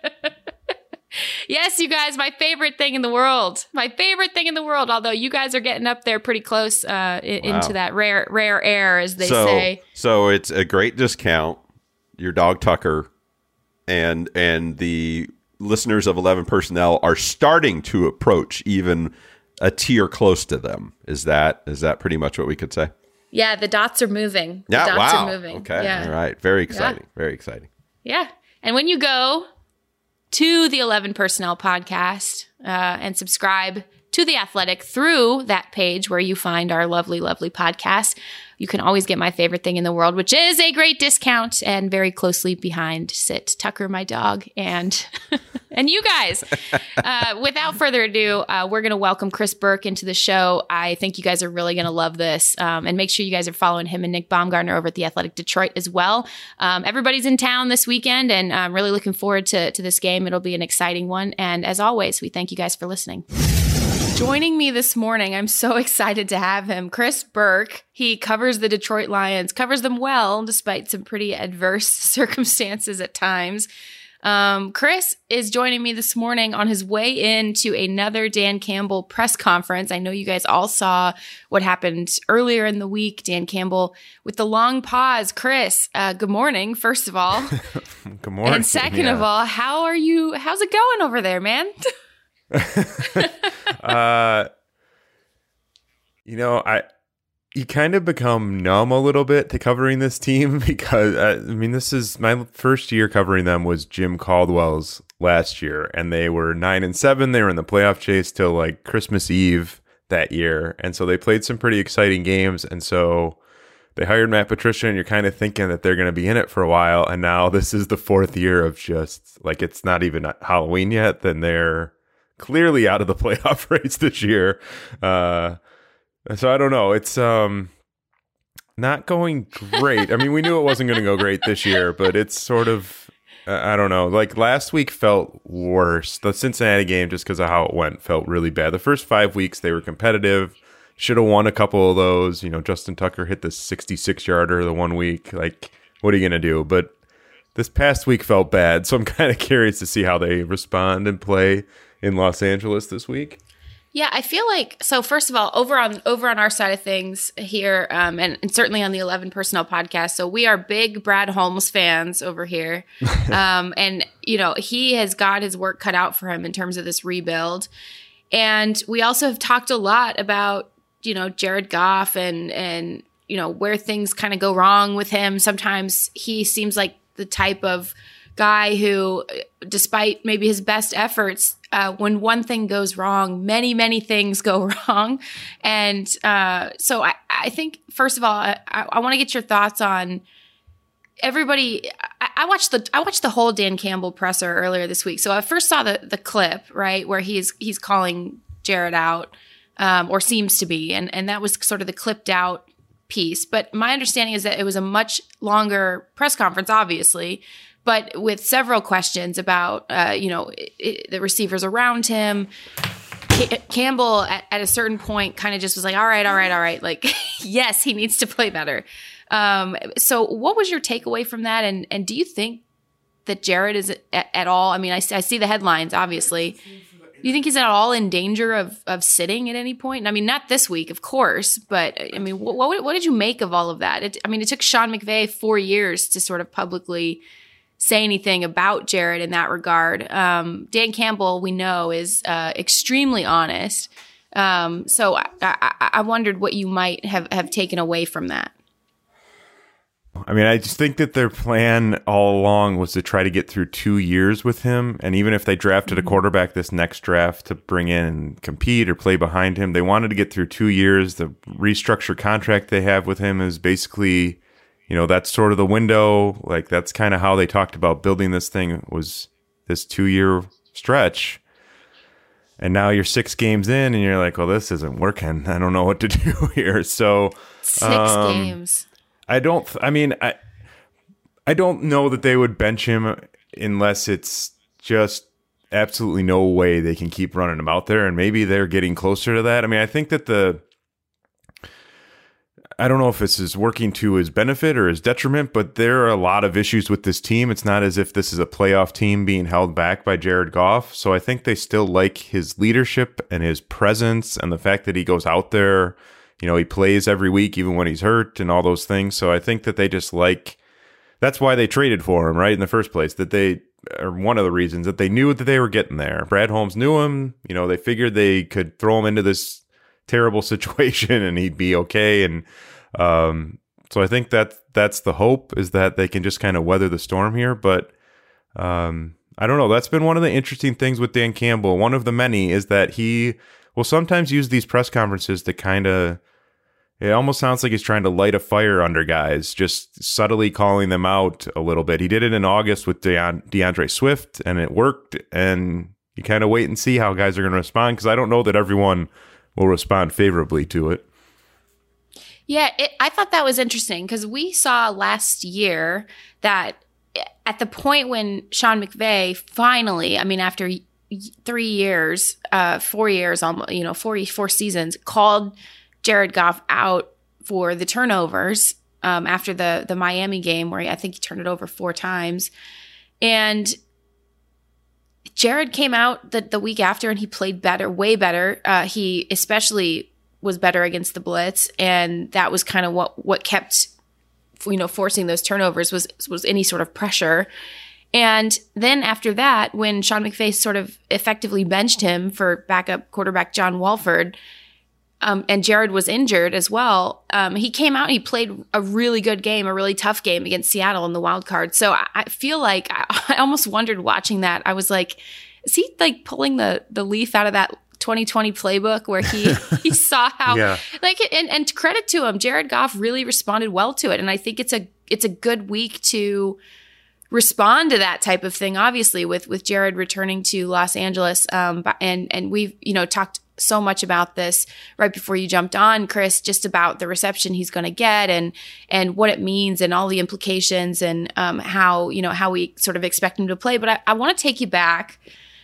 Yes, you guys, my favorite thing in the world. My favorite thing in the world, although you guys are getting up there pretty close uh, in, wow. into that rare rare air, as they so, say. So it's a great discount. Your dog Tucker and and the listeners of eleven Personnel are starting to approach even a tier close to them. Is that is that pretty much what we could say? Yeah, the dots are moving. The yeah, dots wow. are moving. Okay, yeah. all right. Very exciting. Yeah. Very exciting. Yeah, and when you go to the eleven Personnel podcast uh, and subscribe to The Athletic through that page where you find our lovely, lovely podcast, you can always get my favorite thing in the world, which is a great discount, and very closely behind sit Tucker, my dog, and and you guys. Uh, without further ado, uh, we're going to welcome Chris Burke into the show. I think you guys are really going to love this, um, and make sure you guys are following him and Nick Baumgartner over at The Athletic Detroit as well. Um, everybody's in town this weekend, and I'm really looking forward to, to this game. It'll be an exciting one, and as always, we thank you guys for listening. Joining me this morning, I'm so excited to have him, Chris Burke. He covers the Detroit Lions, covers them well, despite some pretty adverse circumstances at times. Um, Chris is joining me this morning on his way into another Dan Campbell press conference. I know you guys all saw what happened earlier in the week. Dan Campbell with the long pause. Chris, uh, good morning, first of all. Good morning. And second yeah. of all, how are you? How's it going over there, man? uh, you know, I you kind of become numb a little bit to covering this team because uh, I mean, this is my first year covering them was Jim Caldwell's last year, and they were nine and seven. They were in the playoff chase till like Christmas Eve that year, and so they played some pretty exciting games. And so they hired Matt Patricia, and you're kind of thinking that they're going to be in it for a while. And now this is the fourth year of just like it's not even Halloween yet. Then they're clearly out of the playoff race this year. Uh, so I don't know. It's um, not going great. I mean, we knew it wasn't going to go great this year, but it's sort of, uh, I don't know. Like last week felt worse. The Cincinnati game, just because of how it went, felt really bad. The first five weeks, they were competitive. Should have won a couple of those. You know, Justin Tucker hit the sixty-six yarder the one week. Like, what are you going to do? But this past week felt bad. So I'm kind of curious to see how they respond and play in Los Angeles this week. Yeah, I feel like, so first of all, over on over on our side of things here, um, and, and certainly on the eleven Personnel podcast, so we are big Brad Holmes fans over here. um, and, you know, he has got his work cut out for him in terms of this rebuild. And we also have talked a lot about, you know, Jared Goff and, and you know, where things kind of go wrong with him. Sometimes he seems like the type of guy who, despite maybe his best efforts, uh, when one thing goes wrong, many, many things go wrong. And uh, so I, I think, first of all, I, I want to get your thoughts on everybody. I, I watched the I watched the whole Dan Campbell presser earlier this week. So I first saw the the clip, right, where he's he's calling Jared out, um, or seems to be, and and that was sort of the clipped out piece. But my understanding is that it was a much longer press conference, obviously, but with several questions about, uh, you know, it, it, the receivers around him. C- Campbell, at, at a certain point, kind of just was like, all right, all right, all right. Like, yes, he needs to play better. Um, so what was your takeaway from that? And and do you think that Jared is at, at all, I mean, I, I see the headlines, obviously. Do you think he's at all in danger of of sitting at any point? I mean, not this week, of course, but I mean, what what, what did you make of all of that? It, I mean, it took Sean McVay four years to sort of publicly say anything about Jared in that regard. Um, Dan Campbell, we know, is uh, extremely honest. Um, so I, I, I wondered what you might have, have taken away from that. I mean, I just think that their plan all along was to try to get through two years with him. And even if they drafted a quarterback this next draft to bring in and compete or play behind him, they wanted to get through two years. The restructured contract they have with him is basically, you know, that's sort of the window. Like, that's kind of how they talked about building this thing, was this two-year stretch. And now you're six games in and you're like, well, this isn't working. I don't know what to do here. So Six um, games. I don't, I mean, I, I don't know that they would bench him unless it's just absolutely no way they can keep running him out there. And maybe they're getting closer to that. I mean, I think that the, I don't know if this is working to his benefit or his detriment, but there are a lot of issues with this team. It's not as if this is a playoff team being held back by Jared Goff. So I think they still like his leadership and his presence and the fact that he goes out there. You know, he plays every week, even when he's hurt and all those things. So I think that they just like, that's why they traded for him, right, in the first place. That they are one of the reasons that they knew that they were getting there. Brad Holmes knew him. You know, they figured they could throw him into this terrible situation and he'd be okay. And um, so I think that that's the hope, is that they can just kind of weather the storm here. But um, I don't know. That's been one of the interesting things with Dan Campbell. One of the many is that he will sometimes use these press conferences to kind of, it almost sounds like he's trying to light a fire under guys, just subtly calling them out a little bit. He did it in August with Deon- DeAndre Swift, and it worked. And you kind of wait and see how guys are going to respond, because I don't know that everyone will respond favorably to it. Yeah, it, I thought that was interesting, because we saw last year that at the point when Sean McVay finally, I mean, after three years, uh, four years, almost, you know, four, four seasons, called Jared Goff out for the turnovers um, after the the Miami game, where I think he turned it over four times. And Jared came out the, the week after and he played better, way better. Uh, he especially was better against the blitz, and that was kind of what what kept, you know, forcing those turnovers was was any sort of pressure. And then after that, when Sean McVay sort of effectively benched him for backup quarterback John Wolford, um, and Jared was injured as well, um, he came out and he played a really good game, a really tough game against Seattle in the wild card. So I, I feel like I, I almost wondered watching that. I was like, is he like pulling the the leaf out of that twenty twenty playbook where he he saw how yeah. like and and credit to him, Jared Goff really responded well to it, and I think it's a it's a good week to respond to that type of thing. Obviously, with with Jared returning to Los Angeles, um, and and we've you know talked so much about this right before you jumped on, Chris, just about the reception he's going to get and and what it means and all the implications and um, how you know how we sort of expect him to play. But I, I want to take you back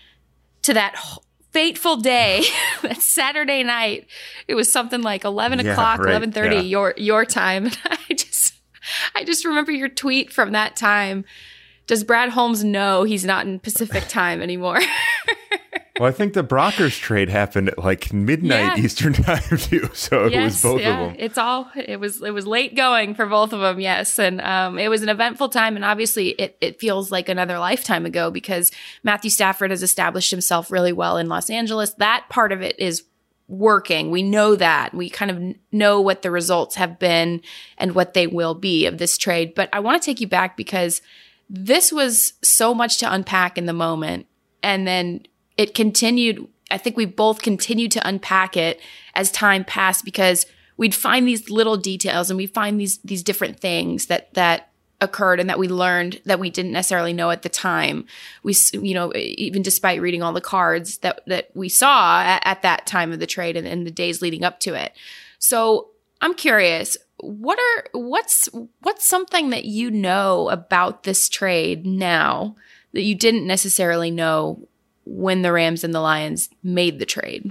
to that whole fateful day, that Saturday night. It was something like eleven yeah, o'clock, right. eleven thirty yeah. your your time. I just I just remember your tweet from that time. Does Brad Holmes know he's not in Pacific time anymore? Well, I think the Brockers trade happened at like midnight Yeah. Eastern time too, so it yes, was both yeah. of them. It's all it was. It was late going for both of them. Yes, and um, it was an eventful time, and obviously it it feels like another lifetime ago because Matthew Stafford has established himself really well in Los Angeles. That part of it is working. We know that. We kind of know what the results have been and what they will be of this trade. But I want to take you back because this was so much to unpack in the moment, and then it continued. I think we both continued to unpack it as time passed because we'd find these little details and we find these these different things that that occurred and that we learned that we didn't necessarily know at the time. We, you know, even despite reading all the cards that that we saw at, at that time of the trade and, and the days leading up to it. So I'm curious, what are what's what's something that you know about this trade now that you didn't necessarily know when the Rams and the Lions made the trade?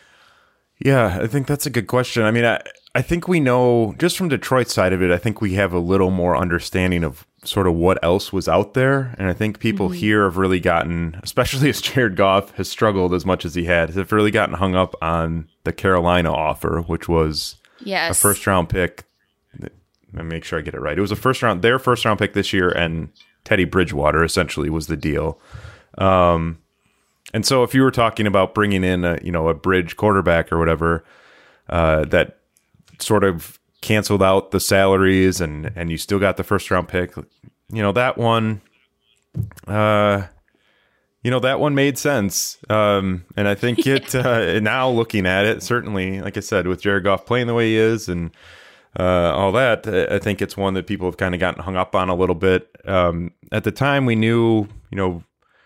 Yeah, I think that's a good question. I mean, I, I think we know, just from Detroit's side of it, I think we have a little more understanding of sort of what else was out there. And I think people mm-hmm. here have really gotten, especially as Jared Goff has struggled as much as he had, have really gotten hung up on the Carolina offer, which was yes. a first-round pick. Let me make sure I get it right. It was a first round, their first-round pick this year, and Teddy Bridgewater essentially was the deal. Um And so if you were talking about bringing in a, you know, a bridge quarterback or whatever, uh, that sort of canceled out the salaries and, and you still got the first round pick, you know, that one, uh, you know, that one made sense. Um, and I think it, uh, now looking at it, certainly, like I said, with Jared Goff playing the way he is and uh, all that, I think it's one that people have kind of gotten hung up on a little bit. Um, at the time we knew, you know,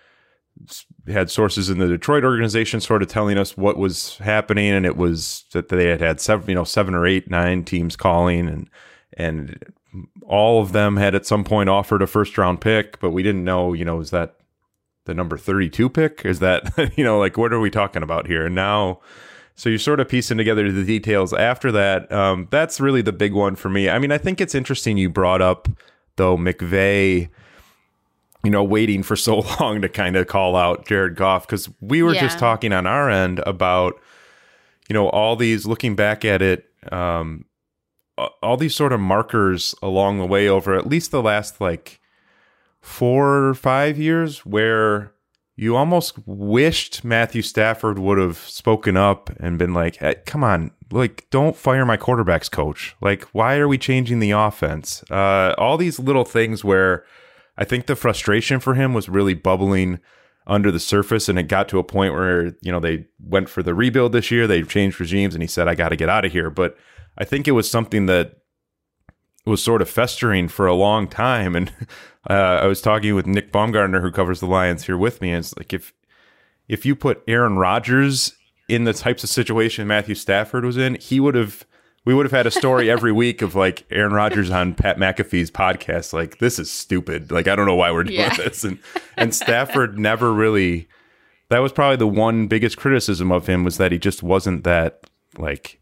had sources in the Detroit organization sort of telling us what was happening, and it was that they had had seven, you know, seven or eight, nine teams calling, and and all of them had at some point offered a first round pick, but we didn't know, you know, is that the number thirty-two pick? Is that, you know, like, what are we talking about here? And now, so you're sort of piecing together the details after that. Um, that's really the big one for me. I mean, I think it's interesting you brought up, though, McVay, you know, waiting for so long to kind of call out Jared Goff, because we were yeah. just talking on our end about, you know, all these, looking back at it, um, all these sort of markers along the way over at least the last like four or five years where you almost wished Matthew Stafford would have spoken up and been like, hey, come on, like, don't fire my quarterback's coach. Like, why are we changing the offense? Uh, all these little things where I think the frustration for him was really bubbling under the surface, and it got to a point where, you know, they went for the rebuild this year. They changed regimes, and he said, I got to get out of here. But I think it was something that was sort of festering for a long time. And uh, I was talking with Nick Baumgartner, who covers the Lions, here with me. And it's like, if if you put Aaron Rodgers in the types of situation Matthew Stafford was in, he would have, we would have had a story every week of like Aaron Rodgers on Pat McAfee's podcast. Like, this is stupid. Like, I don't know why we're doing yeah. this. And and Stafford never really that was probably the one biggest criticism of him, was that he just wasn't that like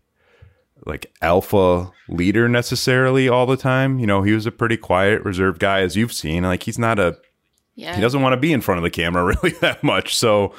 like alpha leader necessarily all the time. You know, he was a pretty quiet, reserved guy, as you've seen. Like, he's not a yeah. he doesn't want to be in front of the camera really that much. So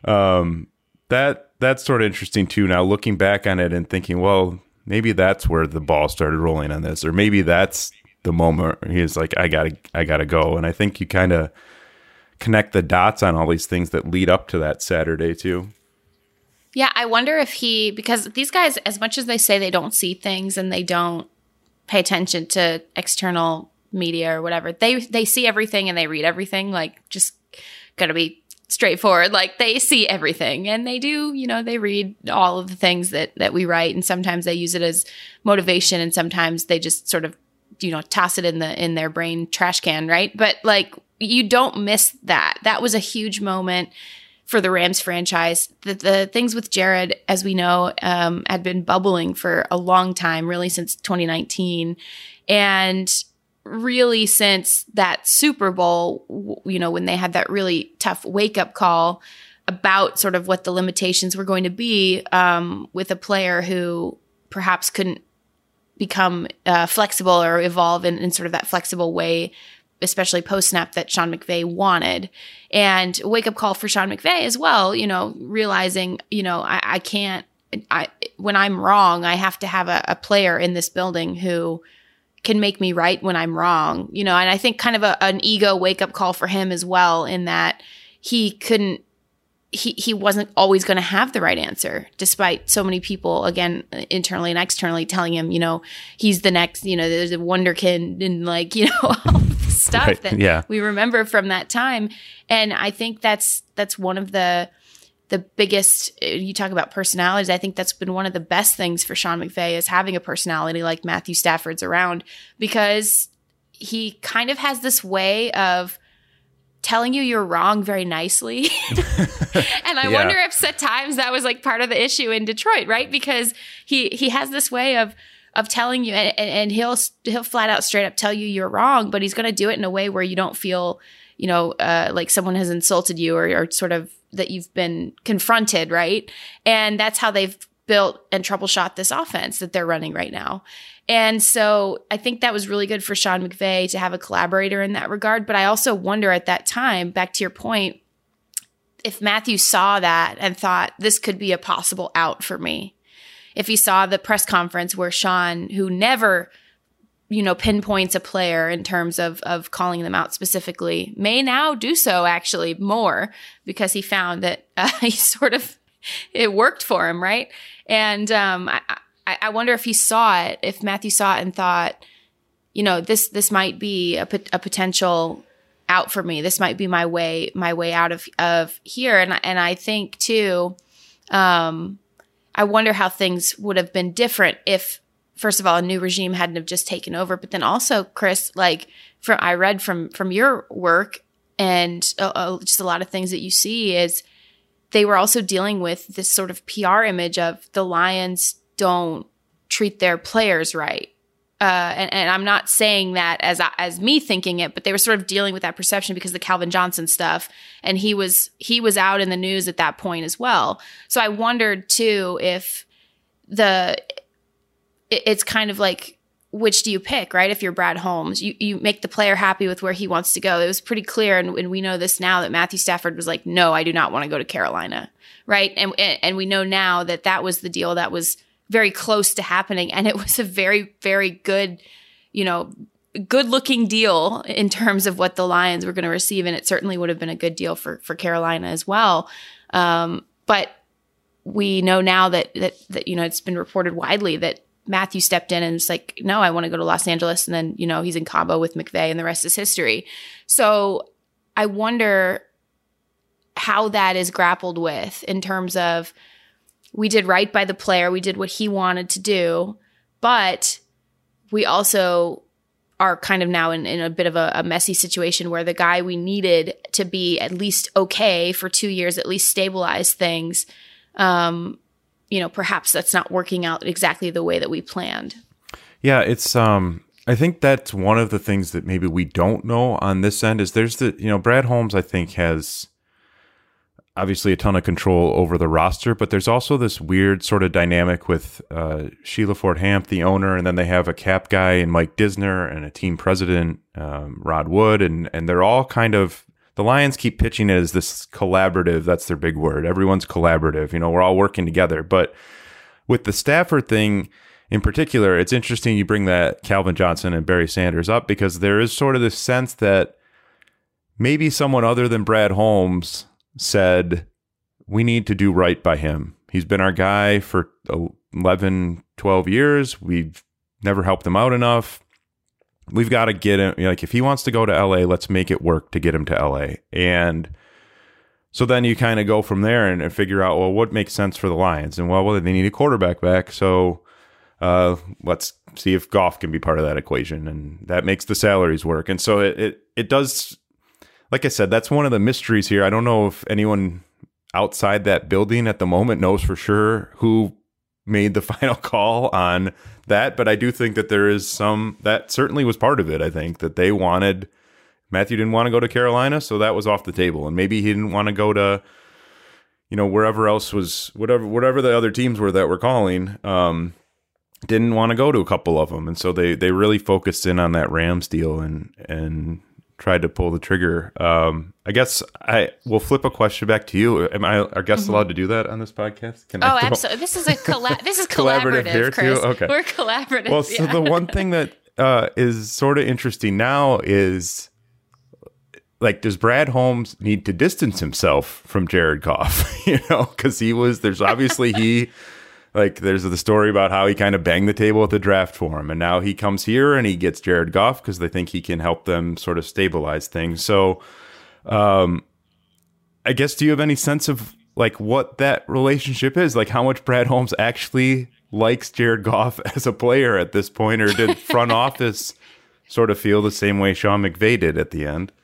um, that that's sort of interesting too. Now looking back on it and thinking, well, maybe that's where the ball started rolling on this, or maybe that's the moment he's like, I gotta I gotta go. And I think you kind of connect the dots on all these things that lead up to that Saturday too. Yeah, I wonder if he, because these guys, as much as they say they don't see things and they don't pay attention to external media or whatever, they they see everything and they read everything. Like, just gotta be straightforward. Like, they see everything and they do, you know, they read all of the things that that we write, and sometimes they use it as motivation, and sometimes they just sort of, you know, toss it in the in their brain trash can, right? But like, you don't miss that. That was a huge moment for the Rams franchise. The, the things with Jared, as we know, um, had been bubbling for a long time, really since twenty nineteen. And really since that Super Bowl, you know, when they had that really tough wake-up call about sort of what the limitations were going to be um, with a player who perhaps couldn't become uh, flexible or evolve in, in sort of that flexible way, especially post-snap, that Sean McVay wanted. And a wake-up call for Sean McVay as well, you know, realizing, you know, I, I can't, I, when I'm wrong, I have to have a, a player in this building who can make me right when I'm wrong, you know. And I think kind of a, an ego wake-up call for him as well, in that he couldn't, he he wasn't always going to have the right answer, despite so many people, again, internally and externally, telling him, you know, he's the next, you know, there's a wonderkind, and like, you know, all the stuff right. that yeah. we remember from that time. And I think that's that's one of the the biggest, you talk about personalities, I think that's been one of the best things for Sean McVay, is having a personality like Matthew Stafford's around, because he kind of has this way of telling you you're wrong very nicely. And I yeah. wonder if at times that was like part of the issue in Detroit, right? Because he he has this way of of telling you, and, and he'll he'll flat out straight up tell you you're wrong, but he's going to do it in a way where you don't feel, you know, uh, like someone has insulted you, or, or sort of that you've been confronted, right? And that's how they've built and troubleshot this offense that they're running right now. And so I think that was really good for Sean McVay to have a collaborator in that regard. But I also wonder at that time, back to your point, if Matthew saw that and thought this could be a possible out for me. If he saw the press conference where Sean, who never, you know, pinpoints a player in terms of of calling them out specifically, may now do so actually more, because he found that uh, he sort of, it worked for him, right? And um, I, I, I wonder if he saw it, if Matthew saw it and thought, you know, this this might be a, a potential out for me. This might be my way my way out of of here. And and I think too, um, I wonder how things would have been different if, first of all, a new regime hadn't have just taken over. But then also, Chris, like from I read from from your work and uh, uh, just a lot of things that you see, is they were also dealing with this sort of P R image of the Lions don't treat their players right. Uh, and, and I'm not saying that as as me thinking it, but they were sort of dealing with that perception because of the Calvin Johnson stuff, and he was he was out in the news at that point as well. So I wondered too if the it, it's kind of like, which do you pick, right? If you're Brad Holmes, you you make the player happy with where he wants to go. It was pretty clear, and, and we know this now, that Matthew Stafford was like, no, I do not want to go to Carolina, right? And and we know now that that was the deal that was very close to happening. And it was a very, very good, you know, good looking deal in terms of what the Lions were going to receive. And it certainly would have been a good deal for, for Carolina as well. Um, but we know now that, that, that, you know, it's been reported widely that Matthew stepped in and was like, no, I want to go to Los Angeles. And then, you know, he's in Cabo with McVay and the rest is history. So I wonder how that is grappled with in terms of, we did right by the player. We did what he wanted to do, but we also are kind of now in, in a bit of a, a messy situation where the guy we needed to be at least okay for two years, at least stabilize things, um, you know, perhaps that's not working out exactly the way that we planned. Yeah, it's, um, I think that's one of the things that maybe we don't know on this end is there's the, you know, Brad Holmes, I think, has obviously a ton of control over the roster, but there's also this weird sort of dynamic with uh, Sheila Ford Hamp, the owner, and then they have a cap guy and Mike Disner and a team president, um, Rod Wood, and and they're all kind of, the Lions keep pitching it as this collaborative. That's their big word. Everyone's collaborative. You know, we're all working together. But with the Stafford thing in particular, it's interesting you bring that Calvin Johnson and Barry Sanders up, because there is sort of this sense that maybe someone other than Brad Holmes said, we need to do right by him. He's been our guy for eleven, twelve years. We've never helped him out enough. We've got to get him. Like, if he wants to go to L A, let's make it work to get him to L A. And so then you kind of go from there and, and figure out, well, what makes sense for the Lions? And well, well they need a quarterback back. So uh, let's see if Goff can be part of that equation. And that makes the salaries work. And so it, it, it does. Like I said, that's one of the mysteries here. I don't know if anyone outside that building at the moment knows for sure who made the final call on that, but I do think that there is some, that certainly was part of it. I think that they wanted, Matthew didn't want to go to Carolina, so that was off the table. And maybe he didn't want to go to, you know, wherever else was, whatever, whatever the other teams were that were calling, um, didn't want to go to a couple of them. And so they, they really focused in on that Rams deal and, and, tried to pull the trigger. Um, I guess I will flip a question back to you. Am I, our guests mm-hmm. allowed to do that on this podcast? Can oh, I absolutely. This is a colla- this is collaborative, collaborative here Chris. too? Okay. We're collaborative. Well, so yeah. the one thing that uh, is sort of interesting now is, like, does Brad Holmes need to distance himself from Jared Goff? You know, because he was, there's obviously he, like, there's the story about how he kind of banged the table at the draft for him. And now he comes here and he gets Jared Goff because they think he can help them sort of stabilize things. So um, I guess, do you have any sense of, like, what that relationship is? Like, how much Brad Holmes actually likes Jared Goff as a player at this point? Or did front office sort of feel the same way Sean McVay did at the end?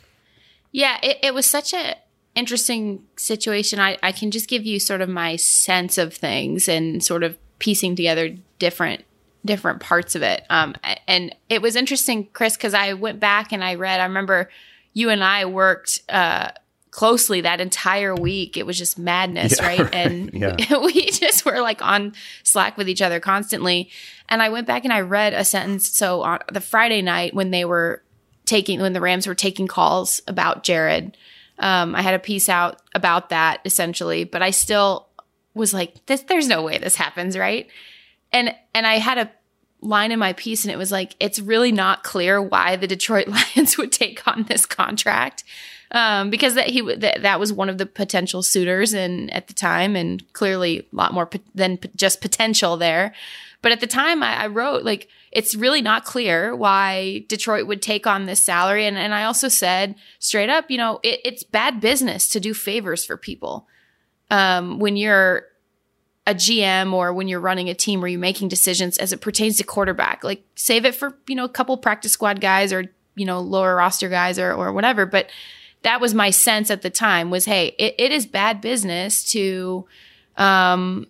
Yeah, it, it was such a interesting situation. I, I can just give you sort of my sense of things and sort of piecing together different different parts of it. Um, and it was interesting, Chris, because I went back and I read, I remember you and I worked uh, closely that entire week. It was just madness, yeah, right? right? And yeah. we, we just were like on Slack with each other constantly. And I went back and I read a sentence. So on the Friday night when they were taking, when the Rams were taking calls about Jared, Um, I had a piece out about that essentially, but I still was like, this, there's no way this happens, right? And and I had a line in my piece and it was like, it's really not clear why the Detroit Lions would take on this contract, um, because that he that, that was one of the potential suitors and at the time, and clearly a lot more po- than p- just potential there. But at the time I, I wrote, like, it's really not clear why Detroit would take on this salary. And, and I also said straight up, you know, it, it's bad business to do favors for people. Um, when you're a G M or when you're running a team where you're making decisions as it pertains to quarterback, like, save it for, you know, a couple practice squad guys or, you know, lower roster guys or, or whatever. But that was my sense at the time was, hey, it, it is bad business to, um,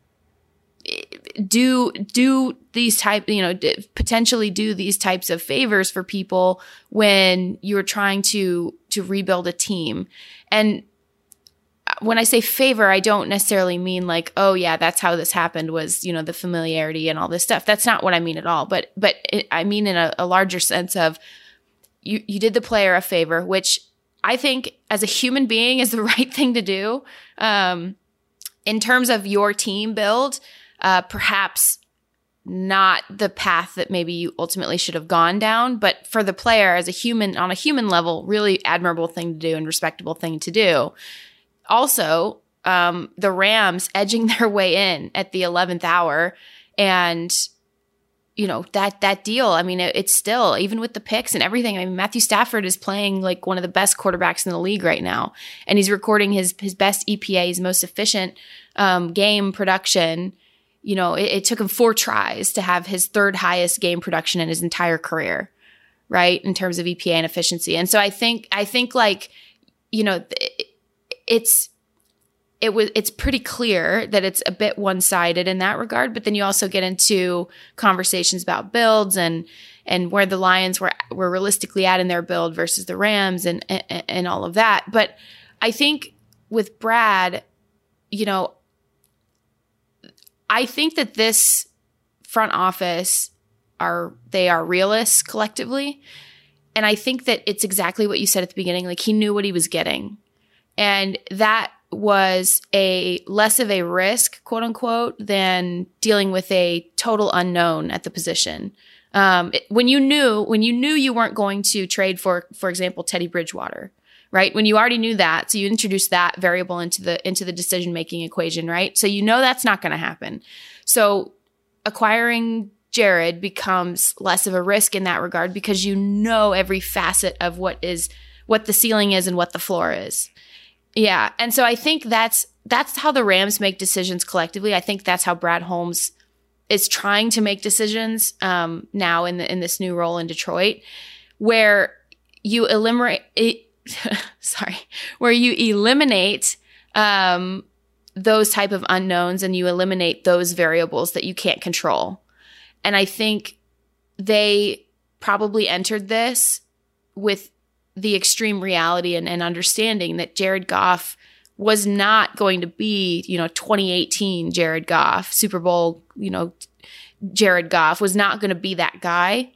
do do these type, you know, potentially do these types of favors for people when you're trying to to rebuild a team. And when I say favor, I don't necessarily mean like, oh yeah, that's how this happened was, you know, the familiarity and all this stuff. That's not what I mean at all. But but it, I mean in a, a larger sense of you you did the player a favor, which I think as a human being is the right thing to do. Um, in terms of your team build, Uh, perhaps not the path that maybe you ultimately should have gone down, but for the player as a human, on a human level, really admirable thing to do and respectable thing to do. Also, um, the Rams edging their way in at the eleventh hour, and you know, that that deal, I mean, it, it's still, even with the picks and everything, I mean, Matthew Stafford is playing like one of the best quarterbacks in the league right now, and he's recording his his best E P A, his most efficient um, game production. You know, it, it took him four tries to have his third highest game production in his entire career, right? In terms of E P A and efficiency. And so I think, I think like, you know, it, it's, it was, it's pretty clear that it's a bit one-sided in that regard, but then you also get into conversations about builds and, and where the Lions were, were realistically at in their build versus the Rams and, and, and all of that. But I think with Brad, you know, I think that this front office are, they are realists collectively. And I think that it's exactly what you said at the beginning. Like, he knew what he was getting. And that was a less of a risk, quote unquote, than dealing with a total unknown at the position. Um, it, when you knew, when you knew you weren't going to trade for, for example, Teddy Bridgewater, right? When you already knew that, so you introduced that variable into the into the decision making equation, right? So you know that's not going to happen. So acquiring Jared becomes less of a risk in that regard because you know every facet of what is what the ceiling is and what the floor is. Yeah, and so I think that's that's how the Rams make decisions collectively. I think that's how Brad Holmes is trying to make decisions um, now in the in this new role in Detroit, where you eliminate. sorry, where you eliminate um, those type of unknowns and you eliminate those variables that you can't control. And I think they probably entered this with the extreme reality and, and understanding that Jared Goff was not going to be, you know, twenty eighteen Jared Goff, Super Bowl, you know, Jared Goff was not going to be that guy,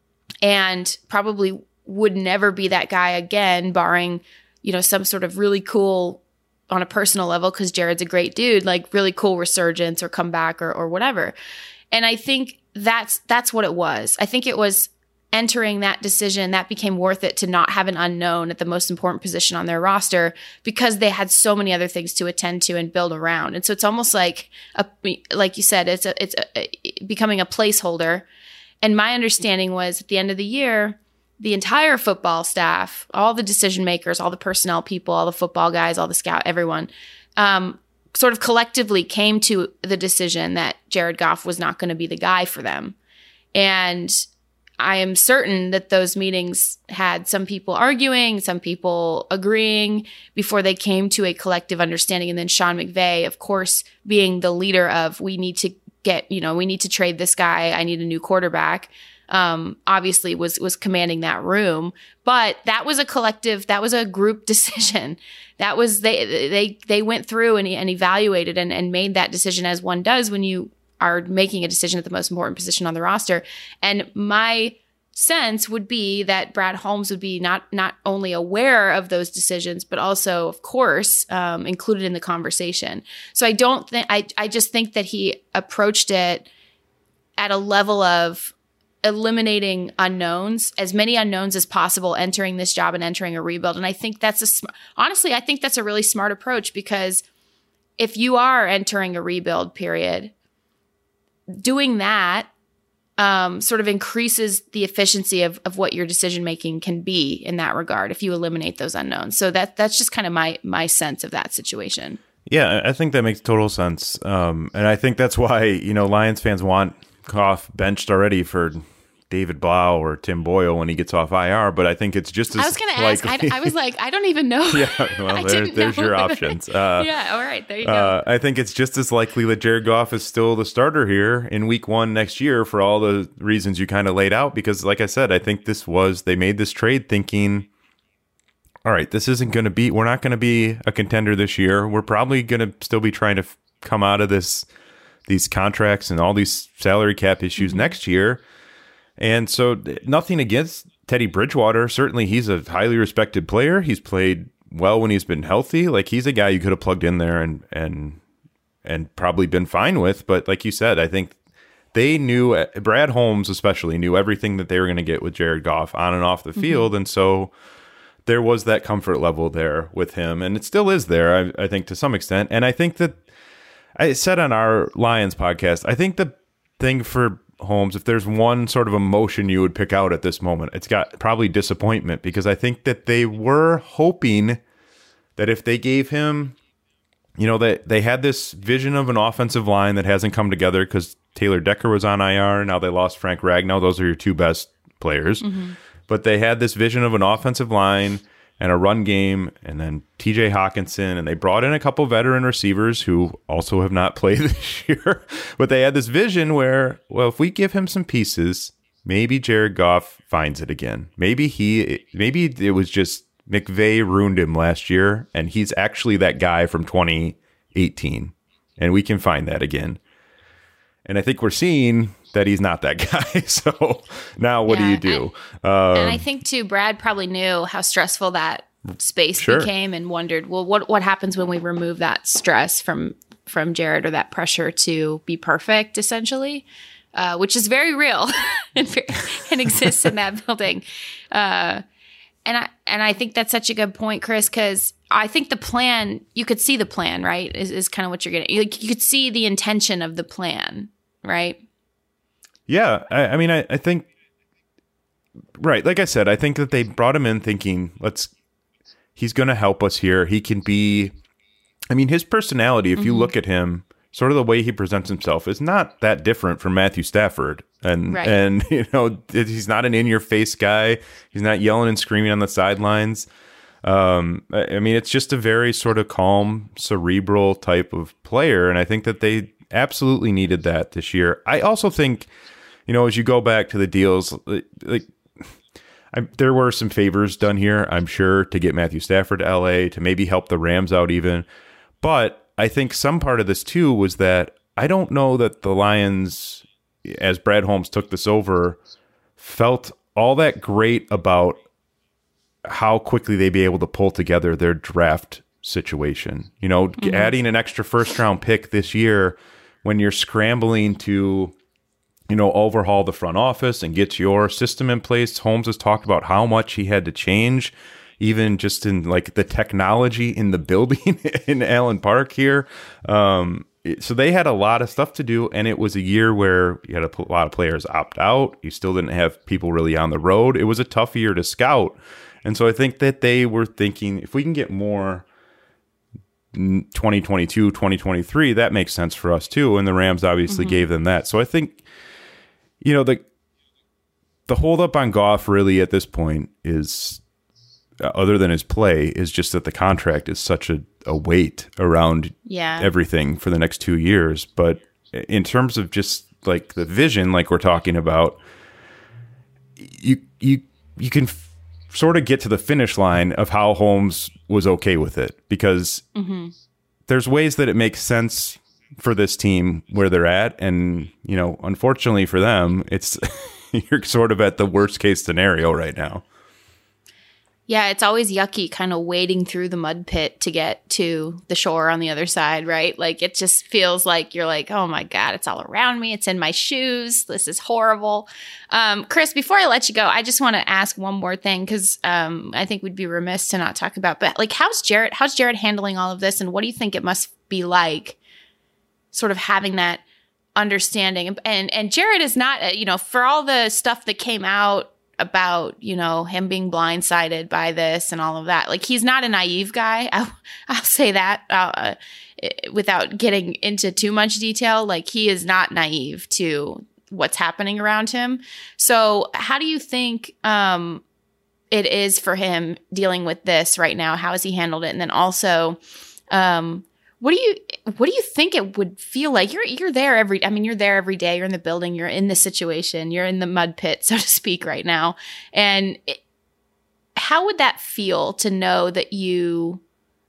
and probably would never be that guy again, barring, you know, some sort of really cool on a personal level, because Jared's a great dude, like really cool resurgence or comeback or or whatever. And I think that's that's what it was. I think it was entering that decision that became worth it to not have an unknown at the most important position on their roster because they had so many other things to attend to and build around. And so it's almost like a, like you said, it's a, it's a, becoming a placeholder. And my understanding was at the end of the year, the entire football staff, all the decision makers, all the personnel people, all the football guys, all the scout, everyone, um, sort of collectively came to the decision that Jared Goff was not going to be the guy for them. And I am certain that those meetings had some people arguing, some people agreeing before they came to a collective understanding. And then Sean McVay, of course, being the leader of, we need to get, you know, we need to trade this guy. I need a new quarterback. Um, obviously was, was commanding that room, but that was a collective, that was a group decision. That was, they, they, they went through and, and evaluated and, and made that decision as one does when you are making a decision at the most important position on the roster. And my sense would be that Brad Holmes would be not not only aware of those decisions, but also, of course, um, included in the conversation. So I don't think, I, I just think that he approached it at a level of eliminating unknowns, as many unknowns as possible, entering this job and entering a rebuild. And I think that's a, sm- honestly, I think that's a really smart approach, because if you are entering a rebuild period, doing that um, sort of increases the efficiency of, of what your decision-making can be in that regard if you eliminate those unknowns. So that that's just kind of my my sense of that situation. Yeah, I think that makes total sense. Um, and I think that's why, you know, Lions fans want Goff benched already for David Blau or Tim Boyle when he gets off I R, but I think it's just as I was going to ask, I, I was like, I don't even know. Yeah, well, there, there's know. your options. Uh, yeah, all right, there you go. Uh, I think it's just as likely that Jared Goff is still the starter here in week one next year for all the reasons you kind of laid out, because like I said, I think this was, they made this trade thinking, all right, this isn't going to be, we're not going to be a contender this year. We're probably going to still be trying to f- come out of this, these contracts and all these salary cap issues mm-hmm. next year. And so nothing against Teddy Bridgewater. Certainly he's a highly respected player. He's played well when he's been healthy. Like, he's a guy you could have plugged in there and and and probably been fine with. But like you said, I think they knew, Brad Holmes especially, knew everything that they were going to get with Jared Goff on and off the mm-hmm. field. And so there was that comfort level there with him. And it still is there, I, I think, to some extent. And I think that, I said on our Lions podcast, I think the thing for Holmes, if there's one sort of emotion you would pick out at this moment, it's got probably disappointment, because I think that they were hoping that if they gave him, you know, that they had this vision of an offensive line that hasn't come together because Taylor Decker was on I R. Now they lost Frank Ragnow. Those are your two best players. Mm-hmm. But they had this vision of an offensive line and a run game, and then T J Hawkinson, and they brought in a couple veteran receivers who also have not played this year. But they had this vision where, well, if we give him some pieces, maybe Jared Goff finds it again. Maybe he, maybe it was just McVay ruined him last year, and he's actually that guy from twenty eighteen, and we can find that again. And I think we're seeing that he's not that guy. So now what yeah, do you do? And, um, and I think, too, Brad probably knew how stressful that space sure. became and wondered, well, what what happens when we remove that stress from, from Jared, or that pressure to be perfect, essentially, uh, which is very real and, and exists in that building. Uh, and I and I think that's such a good point, Chris, because I think the plan, you could see the plan, right, is, is kind of what you're getting. Like, you could see the intention of the plan, right? Yeah, I, I mean, I, I think, right, like I said, I think that they brought him in thinking, let's, he's going to help us here. He can be, I mean, his personality, if mm-hmm. you look at him, sort of the way he presents himself is not that different from Matthew Stafford. And, right. and you know, he's not an in-your-face guy. He's not yelling and screaming on the sidelines. Um, I mean, it's just a very sort of calm, cerebral type of player. And I think that they absolutely needed that this year. I also think, you know, as you go back to the deals, like I, there were some favors done here, I'm sure, to get Matthew Stafford to L A, to maybe help the Rams out even. But I think some part of this, too, was that I don't know that the Lions, as Brad Holmes took this over, felt all that great about how quickly they'd be able to pull together their draft situation. You know, mm-hmm. adding an extra first-round pick this year when you're scrambling to, you know, overhaul the front office and get your system in place. Holmes has talked about how much he had to change, even just in like the technology in the building in Allen Park here. Um, so they had a lot of stuff to do, and it was a year where you had a lot of players opt out. You still didn't have people really on the road. It was a tough year to scout. And so I think that they were thinking, if we can get more twenty twenty-two, twenty twenty-three, that makes sense for us too. And the Rams obviously mm-hmm. gave them that. So I think, you know, the the holdup on Goff really at this point is, uh, other than his play, is just that the contract is such a, a weight around yeah. everything for the next two years. But in terms of just like the vision, like we're talking about, you you you can f- sort of get to the finish line of how Holmes was okay with it, because mm-hmm. there's ways that it makes sense for this team where they're at. And, you know, unfortunately for them, it's you're sort of at the worst case scenario right now. Yeah, it's always yucky kind of wading through the mud pit to get to the shore on the other side, right? Like, it just feels like you're like, oh my God, it's all around me. It's in my shoes. This is horrible. Um, Chris, before I let you go, I just want to ask one more thing, because um, I think we'd be remiss to not talk about, but like, how's Jared, how's Jared handling all of this? And what do you think it must be like sort of having that understanding? And, and Jared is not, you know, for all the stuff that came out about, you know, him being blindsided by this and all of that, like, he's not a naive guy. I'll, I'll say that uh, without getting into too much detail. Like, he is not naive to what's happening around him. So how do you think um, it is for him dealing with this right now? How has he handled it? And then also, um, what do you what do you think it would feel like? You're you're there every I mean, you're there every day. You're in the building. You're in the situation. You're in the mud pit, so to speak, right now. And it, how would that feel to know that you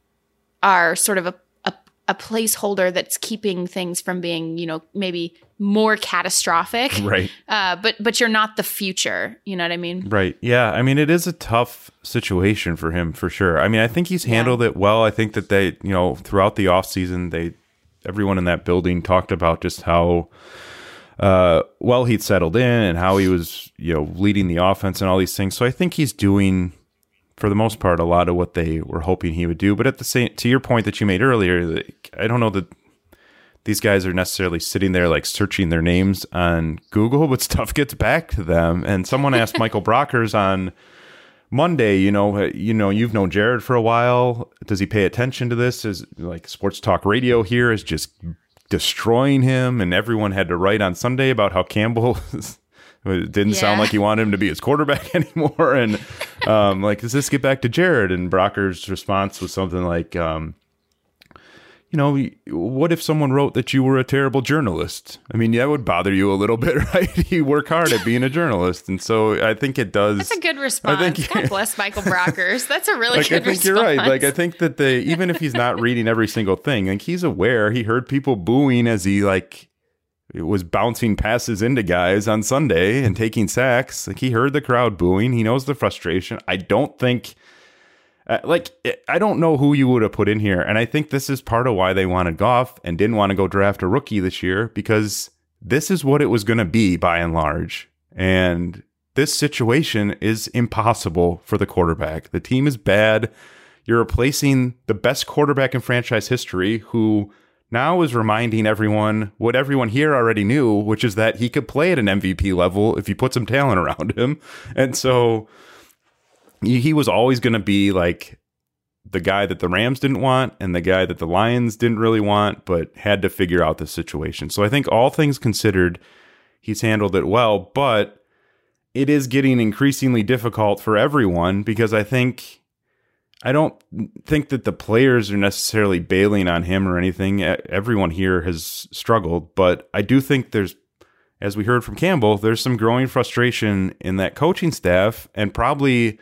are sort of a, a a placeholder that's keeping things from being, you know, maybe more catastrophic, right? Uh, but but you're not the future. You know what I mean? Right. Yeah. I mean, it is a tough situation for him, for sure. I mean, I think he's handled yeah. it well. I think that they, you know, throughout the off season, they, everyone in that building talked about just how uh, well he'd settled in and how he was, you know, leading the offense and all these things. So I think he's doing, for the most part, a lot of what they were hoping he would do. But at the same, to your point that you made earlier, like, I don't know that these guys are necessarily sitting there like searching their names on Google, but stuff gets back to them. And someone asked Michael Brockers on Monday, you know, you know, you've known Jared for a while. Does he pay attention to this? Is like Sports Talk Radio here is just destroying him, and everyone had to write on Sunday about how Campbell it didn't yeah. sound like he wanted him to be his quarterback anymore. And um, like, does this get back to Jared? And Brockers' response was something like, um, you know, what if someone wrote that you were a terrible journalist? I mean, that would bother you a little bit, right? You work hard at being a journalist. And so I think it does. That's a good response. I think, God bless Michael Brockers. That's a really like, good I think response. You're right. Like, I think that they, even if he's not reading every single thing, like he's aware, he heard people booing as he like was bouncing passes into guys on Sunday and taking sacks. Like he heard the crowd booing. He knows the frustration. I don't think Uh, like, I don't know who you would have put in here. And I think this is part of why they wanted Goff and didn't want to go draft a rookie this year, because this is what it was going to be by and large. And this situation is impossible for the quarterback. The team is bad. You're replacing the best quarterback in franchise history, who now is reminding everyone what everyone here already knew, which is that he could play at an M V P level if you put some talent around him. And so he was always going to be like the guy that the Rams didn't want and the guy that the Lions didn't really want, but had to figure out the situation. So I think all things considered, he's handled it well, but it is getting increasingly difficult for everyone, because I think, I don't think that the players are necessarily bailing on him or anything. Everyone here has struggled, but I do think there's, as we heard from Campbell, there's some growing frustration in that coaching staff, and probably